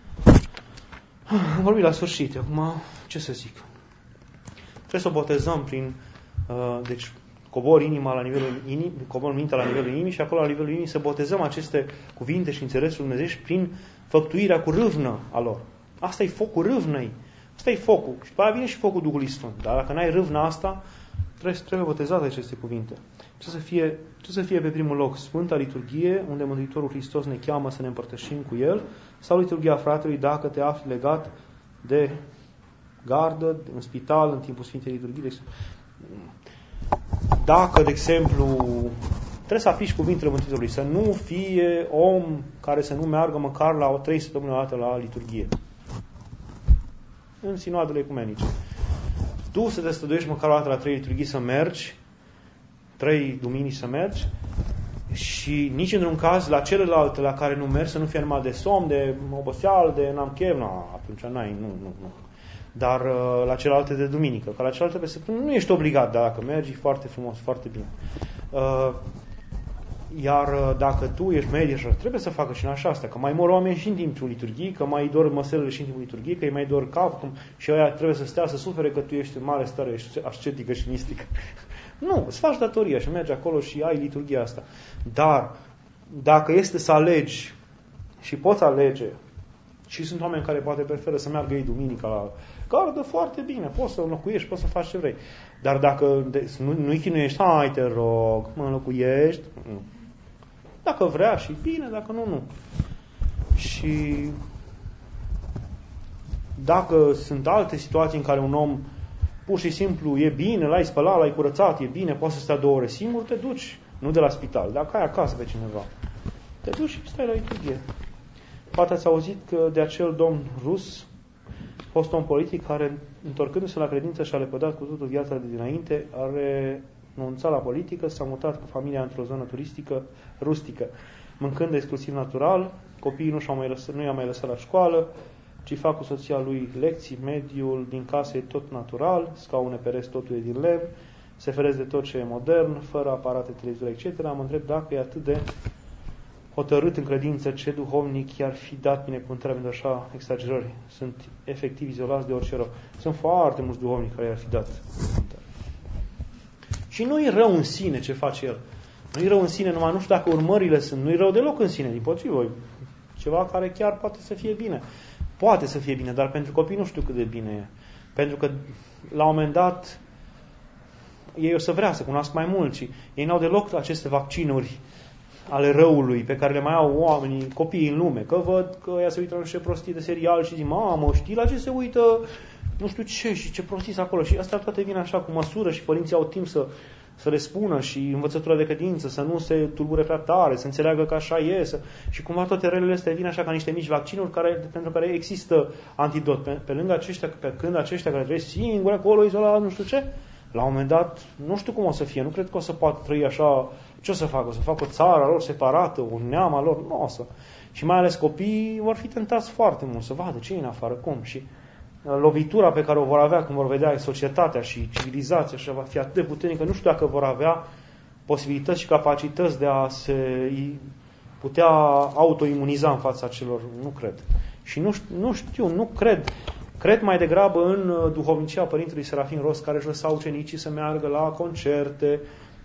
Am vorbit la sfârșit, acum ce să zic? Trebuie să o botezăm prin, deci cobor mintea la nivelul inimii și acolo la nivelul inimii să botezăm aceste cuvinte și înțelesul Dumnezeu prin făptuirea cu râvnă a lor. Asta e focul râvnăi. Asta e focul. Și pe aia vine și focul Duhului Sfânt. Dar dacă n-ai râvna asta, trebuie botezate aceste cuvinte. Ce să fie pe primul loc? Sfânta Liturghie, unde Mântuitorul Hristos ne cheamă să ne împărtășim cu El, sau Liturghia fratelui dacă te afli legat de gardă, în spital, în timpul Sfintei Liturghii. Dacă, de exemplu, trebuie să aplici cuvintele Mântuitorului, să nu fie om care să nu meargă măcar la 3 săptămâni o dată la liturghie. În sinoadele ecumenice. Tu să te stăduiești măcar o dată la 3 liturghii să mergi, 3 duminici să mergi, și nici într-un caz la celelalte la care nu mergi să nu fie numai de somn, de oboseală, de n-am chef, atunci n-ai, nu. Dar la celelalte de duminică, că la celelalte pe săptămână nu ești obligat, dar dacă mergi, foarte frumos, foarte bine. Iar dacă tu ești medic, trebuie să facă și în așa asta, că mai mor oameni și în timpul liturghii, că mai dor măselele și în timpul liturghii, că îi mai dor capul și ăia trebuie să stea să sufere că tu ești în mare stare ascetică și mistică. Nu, îți faci datoria și mergi acolo și ai liturghia asta. Dar dacă este să alegi și poți alege, și sunt oameni care poate preferă să meargă ei duminica la gardă, foarte bine, poți să înlocuiești, poți să faci ce vrei. Dar dacă nu-i chinuiești, hai te rog, mă înlocuiești, nu. Dacă vrea și bine, dacă nu. Și dacă sunt alte situații în care un om pur și simplu e bine, l-ai spălat, l-ai curățat, e bine, poți să stai 2 ore singur, te duci, nu de la spital, dacă ai acasă pe cineva. Te duci și stai la liturghie. Poate ați auzit că de acel domn rus, fost om politic care, întorcându-se la credință și a lepădat cu totul viața de dinainte, a renunțat la politică, s-a mutat cu familia într-o zonă turistică, rustică, mâncând exclusiv natural, copiii nu i-a mai lăsat la școală, ci fac cu soția lui lecții, mediul din casă e tot natural, scaune pereți, totul e din lemn, se feresc de tot ce e modern, fără aparate, televizor, etc. Mă întreb dacă e atât de hotărât în credință, ce duhovnic i-ar fi dat binecuvântarea pentru așa exagerări. Sunt efectiv izolați de orice rău. Sunt foarte mulți duhovnici care i-ar fi dat binecuvântare. Și nu-i rău în sine ce face el. Nu-i rău în sine, numai nu știu dacă urmările sunt. Nu-i rău deloc în sine, dimpotrivă. Ceva care chiar poate să fie bine. Poate să fie bine, dar pentru copii nu știu cât de bine e. Pentru că la un moment dat ei o să vrea să cunoască mai mult și ei n-au deloc aceste vaccinuri ale răului pe care le mai au oamenii, copiii în lume, că văd că ea se uită la niște prostii de serial și zic, mamă, știi la ce se uită, nu știu ce și ce prostii acolo. Și asta toate vine așa cu măsură și părinții au timp să le spună și învățătura de credință, să nu se tulbure prea tare, să înțeleagă că așa e. Și cumva toate relele astea vin așa ca niște mici vaccinuri pentru care există antidot. Pe lângă aceștia, pe când aceștia care trăiesc singuri acolo, izolat, nu știu ce, la un moment dat, nu știu cum o să fie, nu cred că o să poată trăi așa. Ce o să facă? O să facă o țară lor separată, un neam al lor? Nu o să. Și mai ales copiii vor fi tentați foarte mult să vadă ce e în afară, cum. Și lovitura pe care o vor avea când vor vedea societatea și civilizația și va fi atât de puternică, nu știu dacă vor avea posibilități și capacități de a se putea autoimuniza în fața celor. Nu cred. Și nu cred. Cred mai degrabă în duhovnicia Părintelui Serafim Ros, care își lăsa ucenicii să meargă la concerte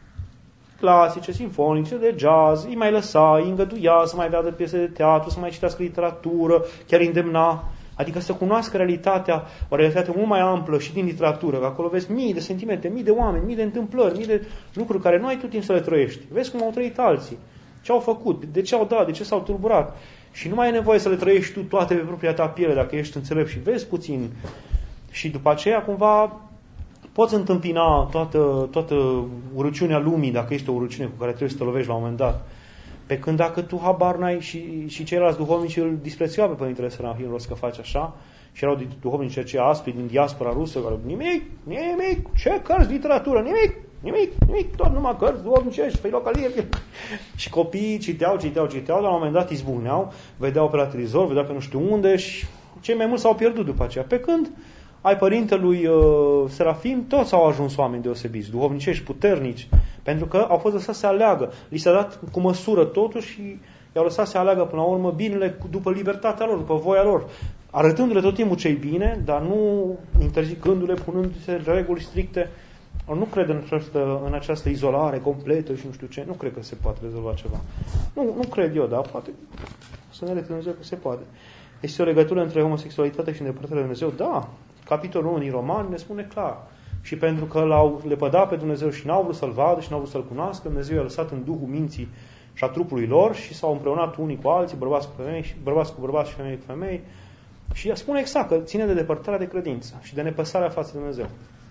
clasice, simfonice, de jazz, îi mai lăsa, îi îngăduia să mai vadă piese de teatru, să mai citească literatură, chiar îndemna. Adică să cunoască realitatea, o realitate mult mai amplă și din literatură, că acolo vezi mii de sentimente, mii de oameni, mii de întâmplări, mii de lucruri care nu ai tu timp să le trăiești. Vezi cum au trăit alții, ce au făcut, de ce au dat, de ce s-au tulburat. Și nu mai e nevoie să le trăiești tu toate pe propria ta piele, dacă ești înțelept și vezi puțin. Și după aceea, cumva, poți întâmpina toată urăciunea lumii, dacă ești o urăciune cu care trebuie să te lovești la un moment dat. Pe când dacă tu habar n-ai și ceilalți duhovnici îl disprețuiau pe Părintele Serafim Ros că face așa, și erau duhovnici aceia aspri din diaspora rusă, care nimic, ce cărți literatură, nimic, tot numai cărți duhovnicești, pe localieri. Și copiii citeau, dar la un moment dat izbucneau, vedeau pe la televizor, vedeau pe nu știu unde și cei mai mulți s-au pierdut după aceea. Pe când ai Părintelui Serafim, toți au ajuns oameni deosebiți, duhovnicești, puternici, pentru că au fost lăsați să aleagă. Li s-a dat cu măsură totuși și i-au lăsat să aleagă până la urmă binele după libertatea lor, după voia lor, arătându-le tot timpul ce-i bine, dar nu interzicându-le, punându-se reguli stricte. Nu cred în această izolare completă și nu știu ce. Nu cred că se poate rezolva ceva. Nu cred eu, dar poate să ne Dumnezeu că se poate. Este o legătură între homosexualitate și îndepărtarea de Dumnezeu? Da. Capitolul 1 din Romani ne spune clar. Și pentru că l-au lepădat pe Dumnezeu și n-au vrut să-L vadă și n-au vrut să-L cunoască, Dumnezeu i-a lăsat în duhul minții și a trupului lor și s-au împreunat unii cu alții, bărbați cu bărbați și femei cu femei. Și ea spune exact că ține de depărtarea de credință și de nepăsarea față de Dumnezeu.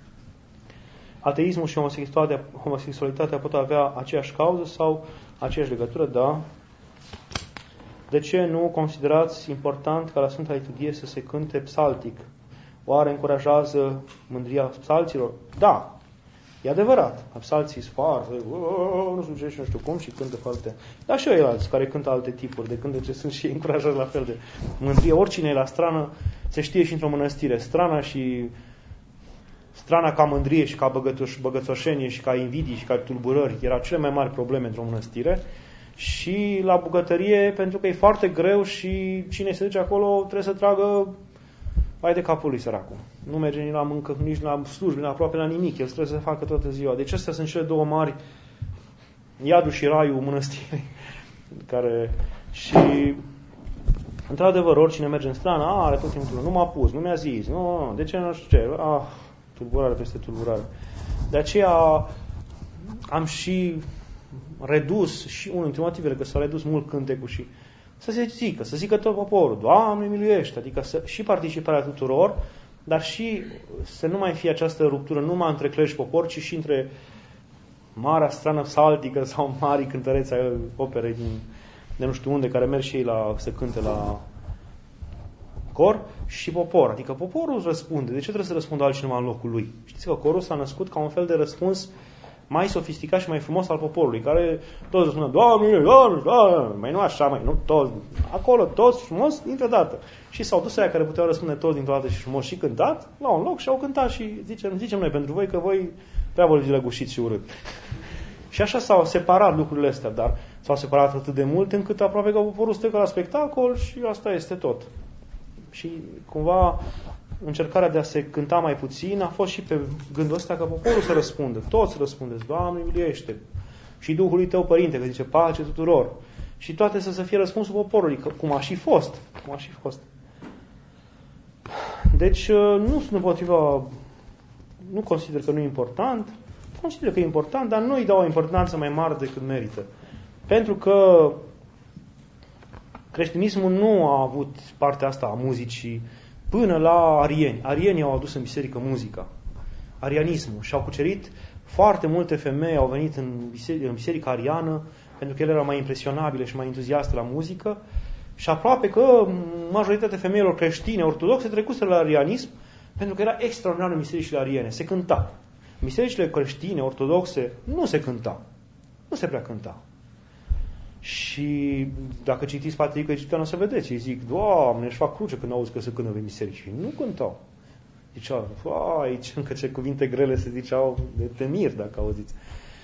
Ateismul și homosexualitatea pot avea aceeași cauză sau aceeași legătură? Da. De ce nu considerați important ca la Sfânta Liturghie să se cânte psaltic? Oare încurajează mândria psalților? Da, e adevărat. Psalții sunt foarte, nu știu ce și nu știu cum și cântă foarte... Dar și eu alții care cântă alte tipuri de cântece sunt și încurajați la fel de mândrie. Oricine e la strană se știe și într-o mănăstire. Strana ca mândrie și ca băgățoșenie și ca invidii și ca tulburări erau cele mai mari probleme într-o mănăstire. Și la bucătărie, pentru că e foarte greu și cine se duce acolo trebuie să tragă vai de capul lui săracul. Nu merge nici la mâncă, nici la slujbe, nici aproape la nimic. El trebuie să facă toată ziua. Deci astea sunt cele două mari, iadul și raiul mănăstirii. Și într-adevăr, oricine merge în strană, are tot timpul, nu m-a pus, nu mi-a zis, de ce nu știu ce, tulburare peste tulburare. De aceea am și redus, și unul dintre motivele că s-a redus mult cântecul și să zică tot poporul, Doamne miluiește, adică și participarea tuturor, dar și să nu mai fie această ruptură numai între cler și popor, ci și între marea strană psaltică sau mari cântăreți ai operei de nu știu unde, care merg și ei să cânte la cor, și popor. Adică poporul îți răspunde. De ce trebuie să răspundă altcineva în locul lui? Știți că corul s-a născut ca un fel de răspuns mai sofisticat și mai frumos al poporului, care toți răspundă, Doamne, mai nu așa, nu toți. Acolo toți frumos dintr-o dată. Și s-au dus aia care puteau răspunde toți dintr-o dată și frumos și cântat la un loc și au cântat și zicem noi pentru voi că voi prea vorbiți lăgușiți și urât. Și așa s-au separat lucrurile astea, dar s-au separat atât de mult încât aproape că poporul stă ca la spectacol și asta este tot. Și cumva încercarea de a se cânta mai puțin a fost și pe gândul ăsta că poporul să răspundă. Toți răspundeți, Doamne, miluiește! Și Duhului Tău, Părinte, că zice pace tuturor. Și toate să fie răspunsul poporului, cum a și fost. Deci nu sunt împotriva, nu consider că nu e important, consider că e important, dar nu îi dau o importanță mai mare decât merită. Pentru că creștinismul nu a avut partea asta a muzicii până la arieni. Arienii au adus în biserică muzica, arianismul, și au cucerit foarte multe femei, au venit în biserica ariană, pentru că ele erau mai impresionabile și mai entuziaste la muzică, și aproape că majoritatea femeilor creștine ortodoxe trecuseră la arianism, pentru că era extraordinar în bisericile ariene. Se cânta. În bisericile creștine ortodoxe nu se cânta. Nu se prea cânta. Și dacă citiți Patriarhia Egipteană, o să vedeți, ei zic, Doamne, își fac cruce când auzi că se cântă în biserici. Și nu cântau. Ziceau, aici încă ce cuvinte grele se ziceau, de temir, dacă auziți.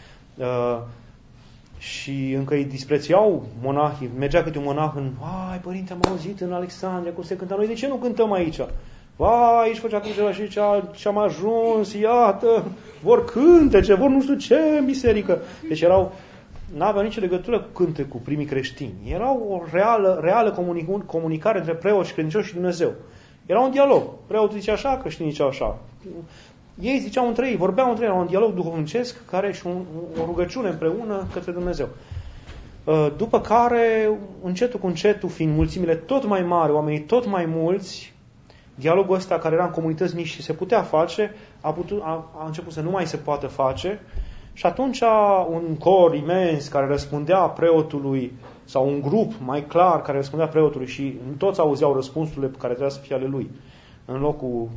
Și încă îi disprețiau monahii. Mergea câte un monah în, părinte, am auzit în Alexandria cum se cânta. Noi de ce nu cântăm aici? Aici făcea crucea și ce am ajuns, iată, vor cântece, vor nu știu ce în biserică. Deci n-aveau nicio legătură cu cântecul primii creștini. Era o reală comunicare între preoți și credincioși și Dumnezeu. Era un dialog. Preotul zicea așa, creștinii ziceau așa. Ei ziceau între ei, vorbeau între ei, era un dialog duhovnicesc care și o rugăciune împreună către Dumnezeu. După care, încetul cu încetul, fiind mulțimile tot mai mari, oamenii tot mai mulți, dialogul ăsta care era în comunități mici și se putea face, a început să nu mai se poată face. Și atunci un cor imens care răspundea preotului, sau un grup mai clar care răspundea preotului și toți auzeau răspunsurile care trebuia să fie ale lui. În locul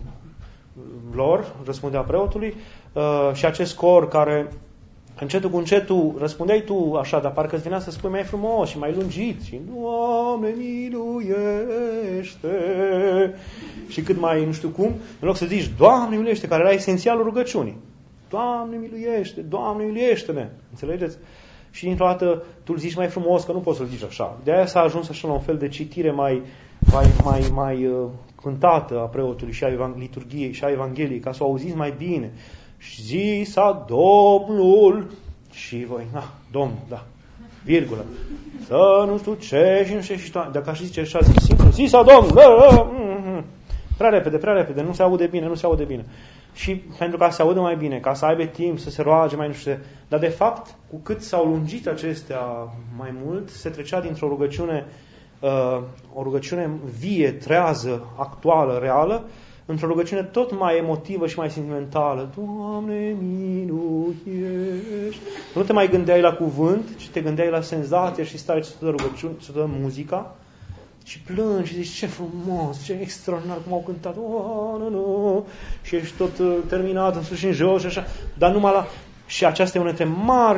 lor răspundea preotului și acest cor care încetul cu încetul răspundeai tu așa, dar parcă îți venea să spui mai frumos și mai lungit și Doamne miluiește și cât mai nu știu cum, în loc să zici Doamne miluiește, care era esențialul rugăciunii. Doamne miluiește, Doamne miluiește-ne. Înțelegeți? Și dintr-o dată tu îl zici mai frumos, că nu poți să-l zici așa. De aia s-a ajuns așa la un fel de citire mai cântată a preotului și a liturgiei și a Evangheliei, ca să o auziți mai bine. Și zisa Domnul și voi, Domnul, da, virgulă, să nu știu ce și nu știu și dacă aș zice așa, zic simplu, zisa Domnul, prea repede, nu se aude bine. Și pentru ca să se audă mai bine, ca să aibă timp să se roage mai nu știu ce. Dar de fapt, cu cât s-au lungit acestea mai mult, se trecea dintr-o rugăciune, o rugăciune vie, trează, actuală, reală, într-o rugăciune tot mai emotivă și mai sentimentală. Doamne, miluiești! Nu te mai gândeai la cuvânt, ci te gândeai la senzație și stai să dă rugăciune, să dă muzica. Și plângi și zici, ce frumos, ce extraordinar cum au cântat, nu. Și ești tot terminat în sus și în jos și așa, dar numai la... Și aceasta e una dintre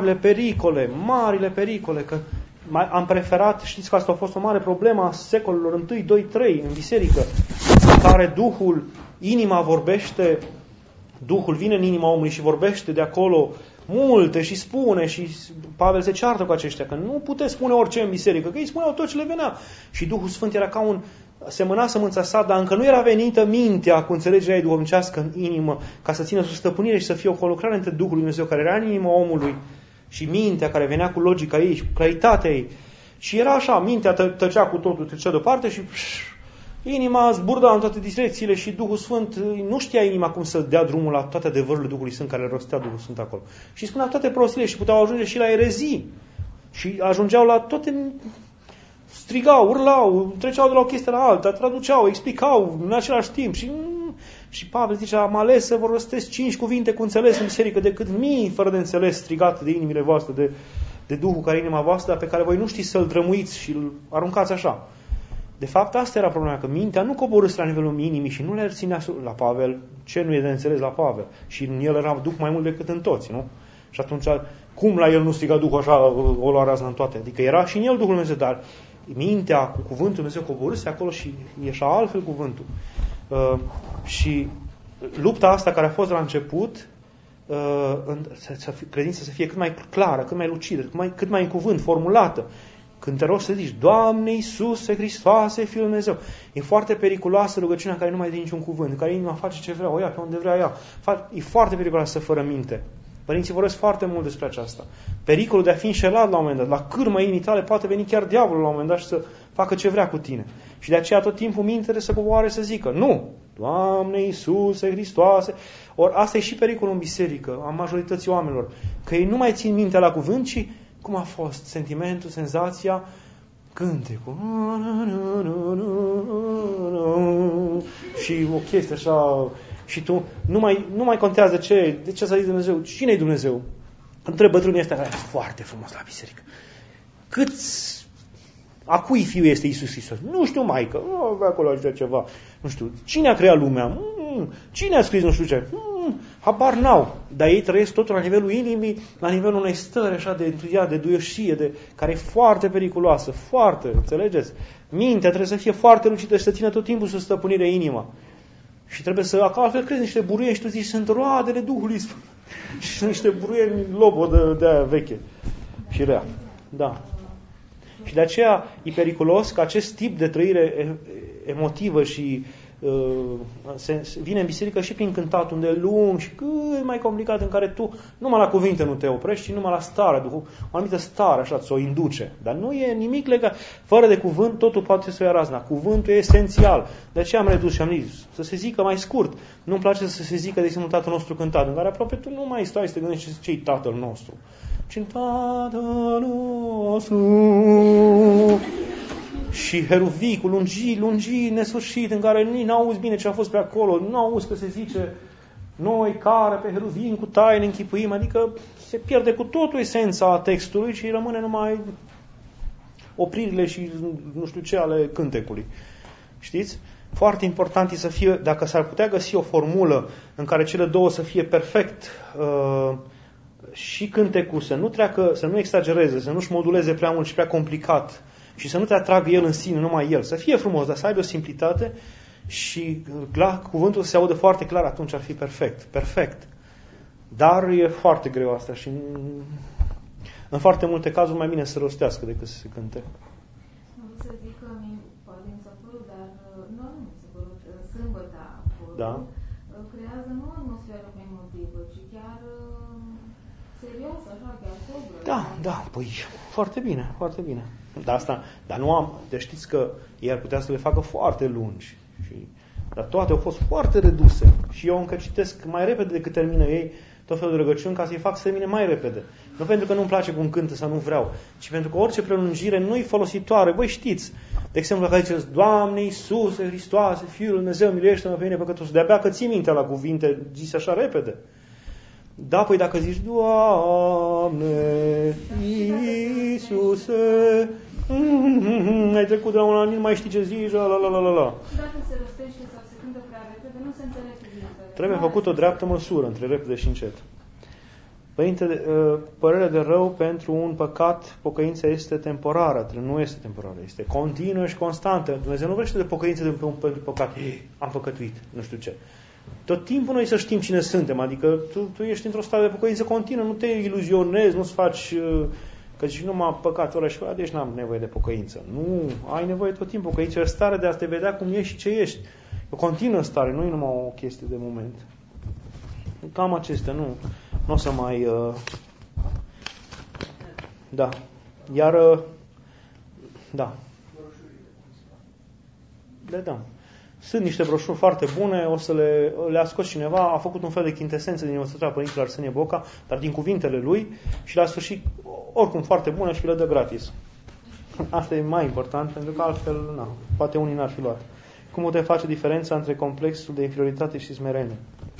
marile pericole, că am preferat, știți că asta a fost o mare problemă a secolelor 1, 2, 3 în biserică, în care inima vorbește, Duhul vine în inima omului și vorbește de acolo multe și spune, și Pavel se ceartă cu aceștia, că nu puteți spune orice în biserică, că ei spuneau tot ce le venea. Și Duhul Sfânt era ca semăna sămânța sa, dar încă nu era venită mintea cu înțelegerea ei duhovnicească în inimă, ca să țină sub stăpânire și să fie o conlucrare între Duhul lui Dumnezeu care era în inima omului și mintea care venea cu logica ei și cu claritatea ei. Și era așa, mintea tăcea cu totul, trecea deoparte și inima zburda în toate direcțiile și Duhul Sfânt nu știa inima cum să dea drumul la toate adevărurile Duhului Sfânt care rostea Duhul Sfânt acolo. Și spunea toate prostile și puteau ajunge și la erezii. Și ajungeau la toate, strigau, urlau, treceau de la o chestie la alta, traduceau, explicau în același timp. Și Pavel zice, am ales să vă rostesc 5 cuvinte cu înțeles în biserică decât mii fără de înțeles strigate de inimile voastre, de Duhul care e inima voastră, dar pe care voi nu știți să-l drămuiți și îl aruncați așa. De fapt, asta era problema, că mintea nu coborâse la nivelul inimii și nu le ținea la Pavel ce nu e de înțeles la Pavel. Și în el era Duh mai mult decât în toți, nu? Și atunci, cum la el nu striga Duhul așa, o lua razna în toate? Adică era și în el Duhul Dumnezeu, dar mintea cu cuvântul Dumnezeu coborâse acolo și ieșea altfel cuvântul. Și lupta asta care a fost la început, credința să fie cât mai clară, cât mai lucidă, cât mai în cuvânt, formulată, Când te rogi să zici, Doamne Iisuse Hristoase, Fiul Dumnezeu. E foarte periculoasă rugăciunea care nu mai dă niciun cuvânt, în care inima face ce vrea, o ia pe unde vrea ea. E foarte periculoasă fără minte. Părinții vorbesc foarte mult despre aceasta. Pericolul de a fi înșelat la un moment dat, la cârma inimii tale poate veni chiar diavolul la un moment dat și să facă ce vrea cu tine. Și de aceea tot timpul mintele să coboare să zică, nu, Doamne Iisuse Hristoase. Ori asta e și pericolul în biserică, a majorității oamenilor, că ei nu mai țin mintea la cuvânt, ci cum a fost sentimentul, senzația, cântecul. Și o chestie așa, și tu nu mai contează de ce s-a zis Dumnezeu, cine-i Dumnezeu? Întreb bătrânii ăștia care e foarte frumos la biserică. A cui fiu este Iisus Hristos? Nu știu, maică, avea acolo așa ceva. Nu știu, cine a creat lumea? Cine a scris nu știu ce? Habar n-au. Dar ei trăiesc totul la nivelul inimii, la nivelul unei stări așa de entuziasm, de duioșie, care e foarte periculoasă, foarte, înțelegeți? Mintea trebuie să fie foarte lucidă și să țină tot timpul sub stăpânire inima. Și trebuie să, altfel crezi niște buruieni și tu zici, sunt roadele Duhului Sfânt. Și sunt niște buruieni lobo de aia veche și rea. Da. Și de aceea e periculos că acest tip de trăire emotivă și vine în biserică și prin cântatul îndelung și cât mai complicat, în care tu numai la cuvinte nu te oprești, ci numai la stare, o anumită stare, așa, ți-o induce. Dar nu e nimic legat. Fără de cuvânt, totul poate să o ia razna. Cuvântul e esențial. De aceea am redus și am zis să se zică mai scurt. Nu-mi place să se zică, de exemplu, Tatăl nostru cântat, în care aproape tu nu mai stai să te gândești ce-i Tatăl nostru. Ci Tatăl nostru. Și heruvicul, lungi, nesfârșit, în care nu auzi bine ce a fost pe acolo, nu auzi că se zice noi care pe heruvim cu taine închipuim, adică se pierde cu totul esența textului și rămâne numai opririle și nu știu ce ale cântecului. Știți? Foarte important e să fie, dacă s-ar putea găsi o formulă în care cele două să fie perfect și cântecul, să nu exagereze, să nu-și moduleze prea mult și prea complicat, și să nu te atragă el în sine, numai el. Să fie frumos, dar să aibă o simplitate și cuvântul să se audă foarte clar, atunci ar fi perfect. Perfect. Dar e foarte greu asta și în foarte multe cazuri mai bine să rostească decât să se cânte. Nu să zic că poate mi s-a părut, dar nu mi s-a părut sâmbăta da. Creează nu o atmosferă emotivă, ci chiar serioasă, așa, chiar sobră. Da, păi foarte bine, foarte bine. Dar nu am, deci știți că ei ar putea să le facă foarte lungi. Dar toate au fost foarte reduse. Și eu încă citesc mai repede decât termină ei tot felul de rugăciuni ca să-i fac să termine mai repede. Nu pentru că nu-mi place cum cântă sau nu vreau, ci pentru că orice prelungire nu-i folositoare. Voi știți, de exemplu, dacă ziceți, Doamne Iisuse Hristoase, Fiul Lui Dumnezeu, miluiește-mă pe mine păcătos, de-abia că ții mintea la cuvinte zise așa repede. Da, păi dacă zici, Doamne Iisuse, ai trecut de la un an, nu mai știi ce zici, la. Dacă se rostește sau se cântă prea repede, nu se înțelege bine. Trebuie făcut o dreaptă măsură între repede și încet. Părinte, părerea de rău pentru un păcat, pocăința este temporară, nu este temporară, este continuă și constantă. Dumnezeu nu vrește de pocăință pentru păcat. Am păcătuit, nu știu ce. Tot timpul noi să știm cine suntem, adică tu ești într-o stare de pocăință continuă, nu te iluzionezi, nu-ți faci, că zici numai păcatul ăla și ăla, deci n-am nevoie de pocăință. Nu, ai nevoie tot timpul. Pocăință e o stare de a te vedea cum ești și ce ești. O continuă stare, nu e numai o chestie de moment. Cam acestea, nu o să mai... Da. Iar... Da. Le dăm. Sunt niște broșuri foarte bune, o să le-a scos cineva, a făcut un fel de chintesență din învățătura Părintele Arsenie Boca, dar din cuvintele lui și la sfârșit, oricum foarte bună și le dă gratis. Asta e mai important, pentru că altfel, poate unii n-ar fi luat. Cum putem face diferența între complexul de inferioritate și smerenie?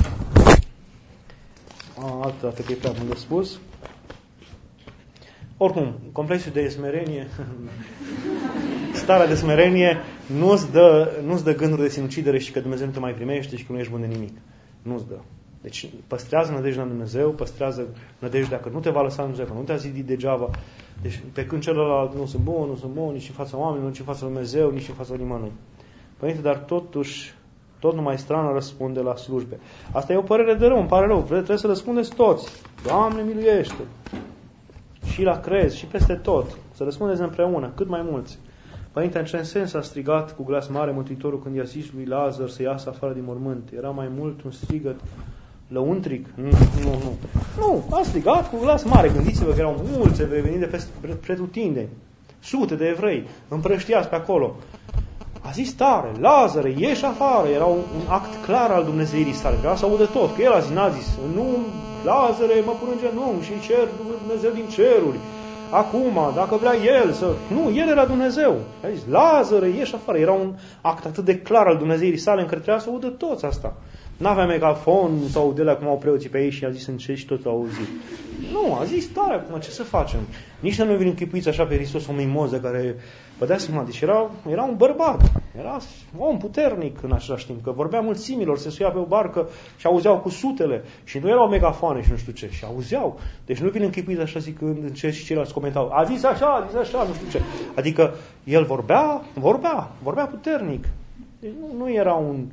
Altă dată că e prea mult de spus. Oricum, complexul de smerenie, starea de smerenie nu-ți dă gânduri de sinucidere și că Dumnezeu nu te mai primește și că nu ești bun de nimic. Nu-ți dă. Deci păstrează nădejdea în Dumnezeu, păstrează nădejdea că nu te va lăsa Dumnezeu, că nu te-a zidit degeaba. Deci pe când celălalt nu sunt bun, nici în fața oamenilor, nici în fața lui Dumnezeu, nici în fața nimănui. Părinte, dar totuși, tot numai strană răspunde la slujbe. Asta e o părere de rău, îmi pare rău. Trebuie să răspundeți toți. Doamne, miluiește! și la crez, și peste tot. Să răspundeți împreună, cât mai mulți. Părinte, în ce sens a strigat cu glas mare Mântuitorul când i-a zis lui Lazar să iasă afară din mormânt? Era mai mult un strigăt lăuntric? Nu, a strigat cu glas mare. Gândiți-vă că erau mulți evrei veniți de peste pretutindeni, sute de evrei împrăștiați pe acolo. A zis tare, Lazare, ieși afară. Era un act clar al dumnezeirii sale. Vreau să audă tot, că el a zis, n-a zis, nu, Lazare, mă pun în genunchi și cer Dumnezeu din ceruri. Acum, dacă vrea el să... Nu, el era Dumnezeu. A zis, Lazare, ieși afară. Era un act atât de clar al dumnezeirii sale încât trebuia să audă toți asta. N-avea megafon sau de la cum au preoții pe ei și a zis în ce și toți au auzit. Nu, a zis tare acum, ce să facem? Nici nu vi-l închipuiți așa pe Hristos o mimoză care... Vă dați seama, deci era un bărbat, era om puternic în același timp, că vorbea mulțimilor, se suia pe o barcă și auzeau cu sutele și nu erau megafoane și nu știu ce, și auzeau. Deci nu vi-l închipuiți așa zicând în ce și ceilalți comentau, a zis așa, nu știu ce. Adică el vorbea puternic. Deci nu era un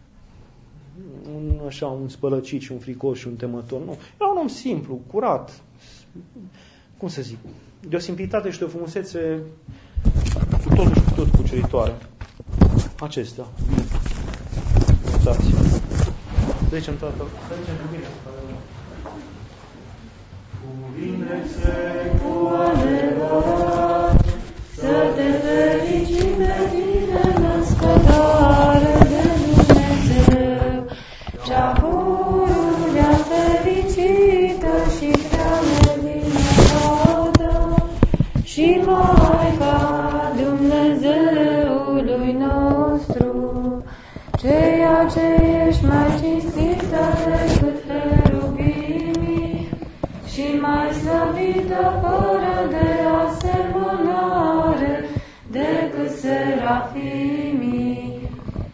spălăcit și un fricoș și un temător, nu. Era un om simplu, curat, cum să zic, de o simplitate și de o frumusețe cu totul și cu tot cuceritoare. Acestea. Uitați. Trecem, tată. Trecem cu bine. Cuvine-se cu adevărat să te fericim de tine, născătoare de Dumnezeu, cea pururea fericită și prea nevinătată și Maica Dumnezeului nostru, ceea ce ești mai cinstită decât cherubimii și mai slăvită fără de asemănare decât serafimii,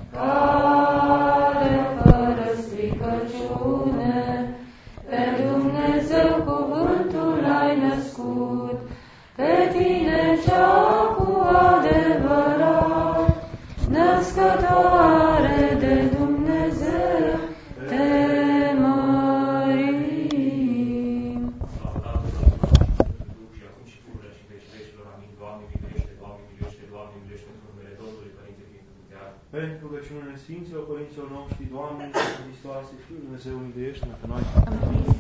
care fără stricăciune pe Dumnezeu cuvântul ai născut, pe tine cea cu adevărat, născătoare de Dumnezeu, te mărim. Și acum și pururea și vecii vecilor, amin. Doamne, miluiește, Doamne, miluiește, Doamne, miluiește în numele Domnului, Părinte Fiind. Pentru rugăciunile Sfinților Părinților noștri, Doamne, Hristoase, Fiul Dumnezeu, miluiește-ne pe noi. Amin.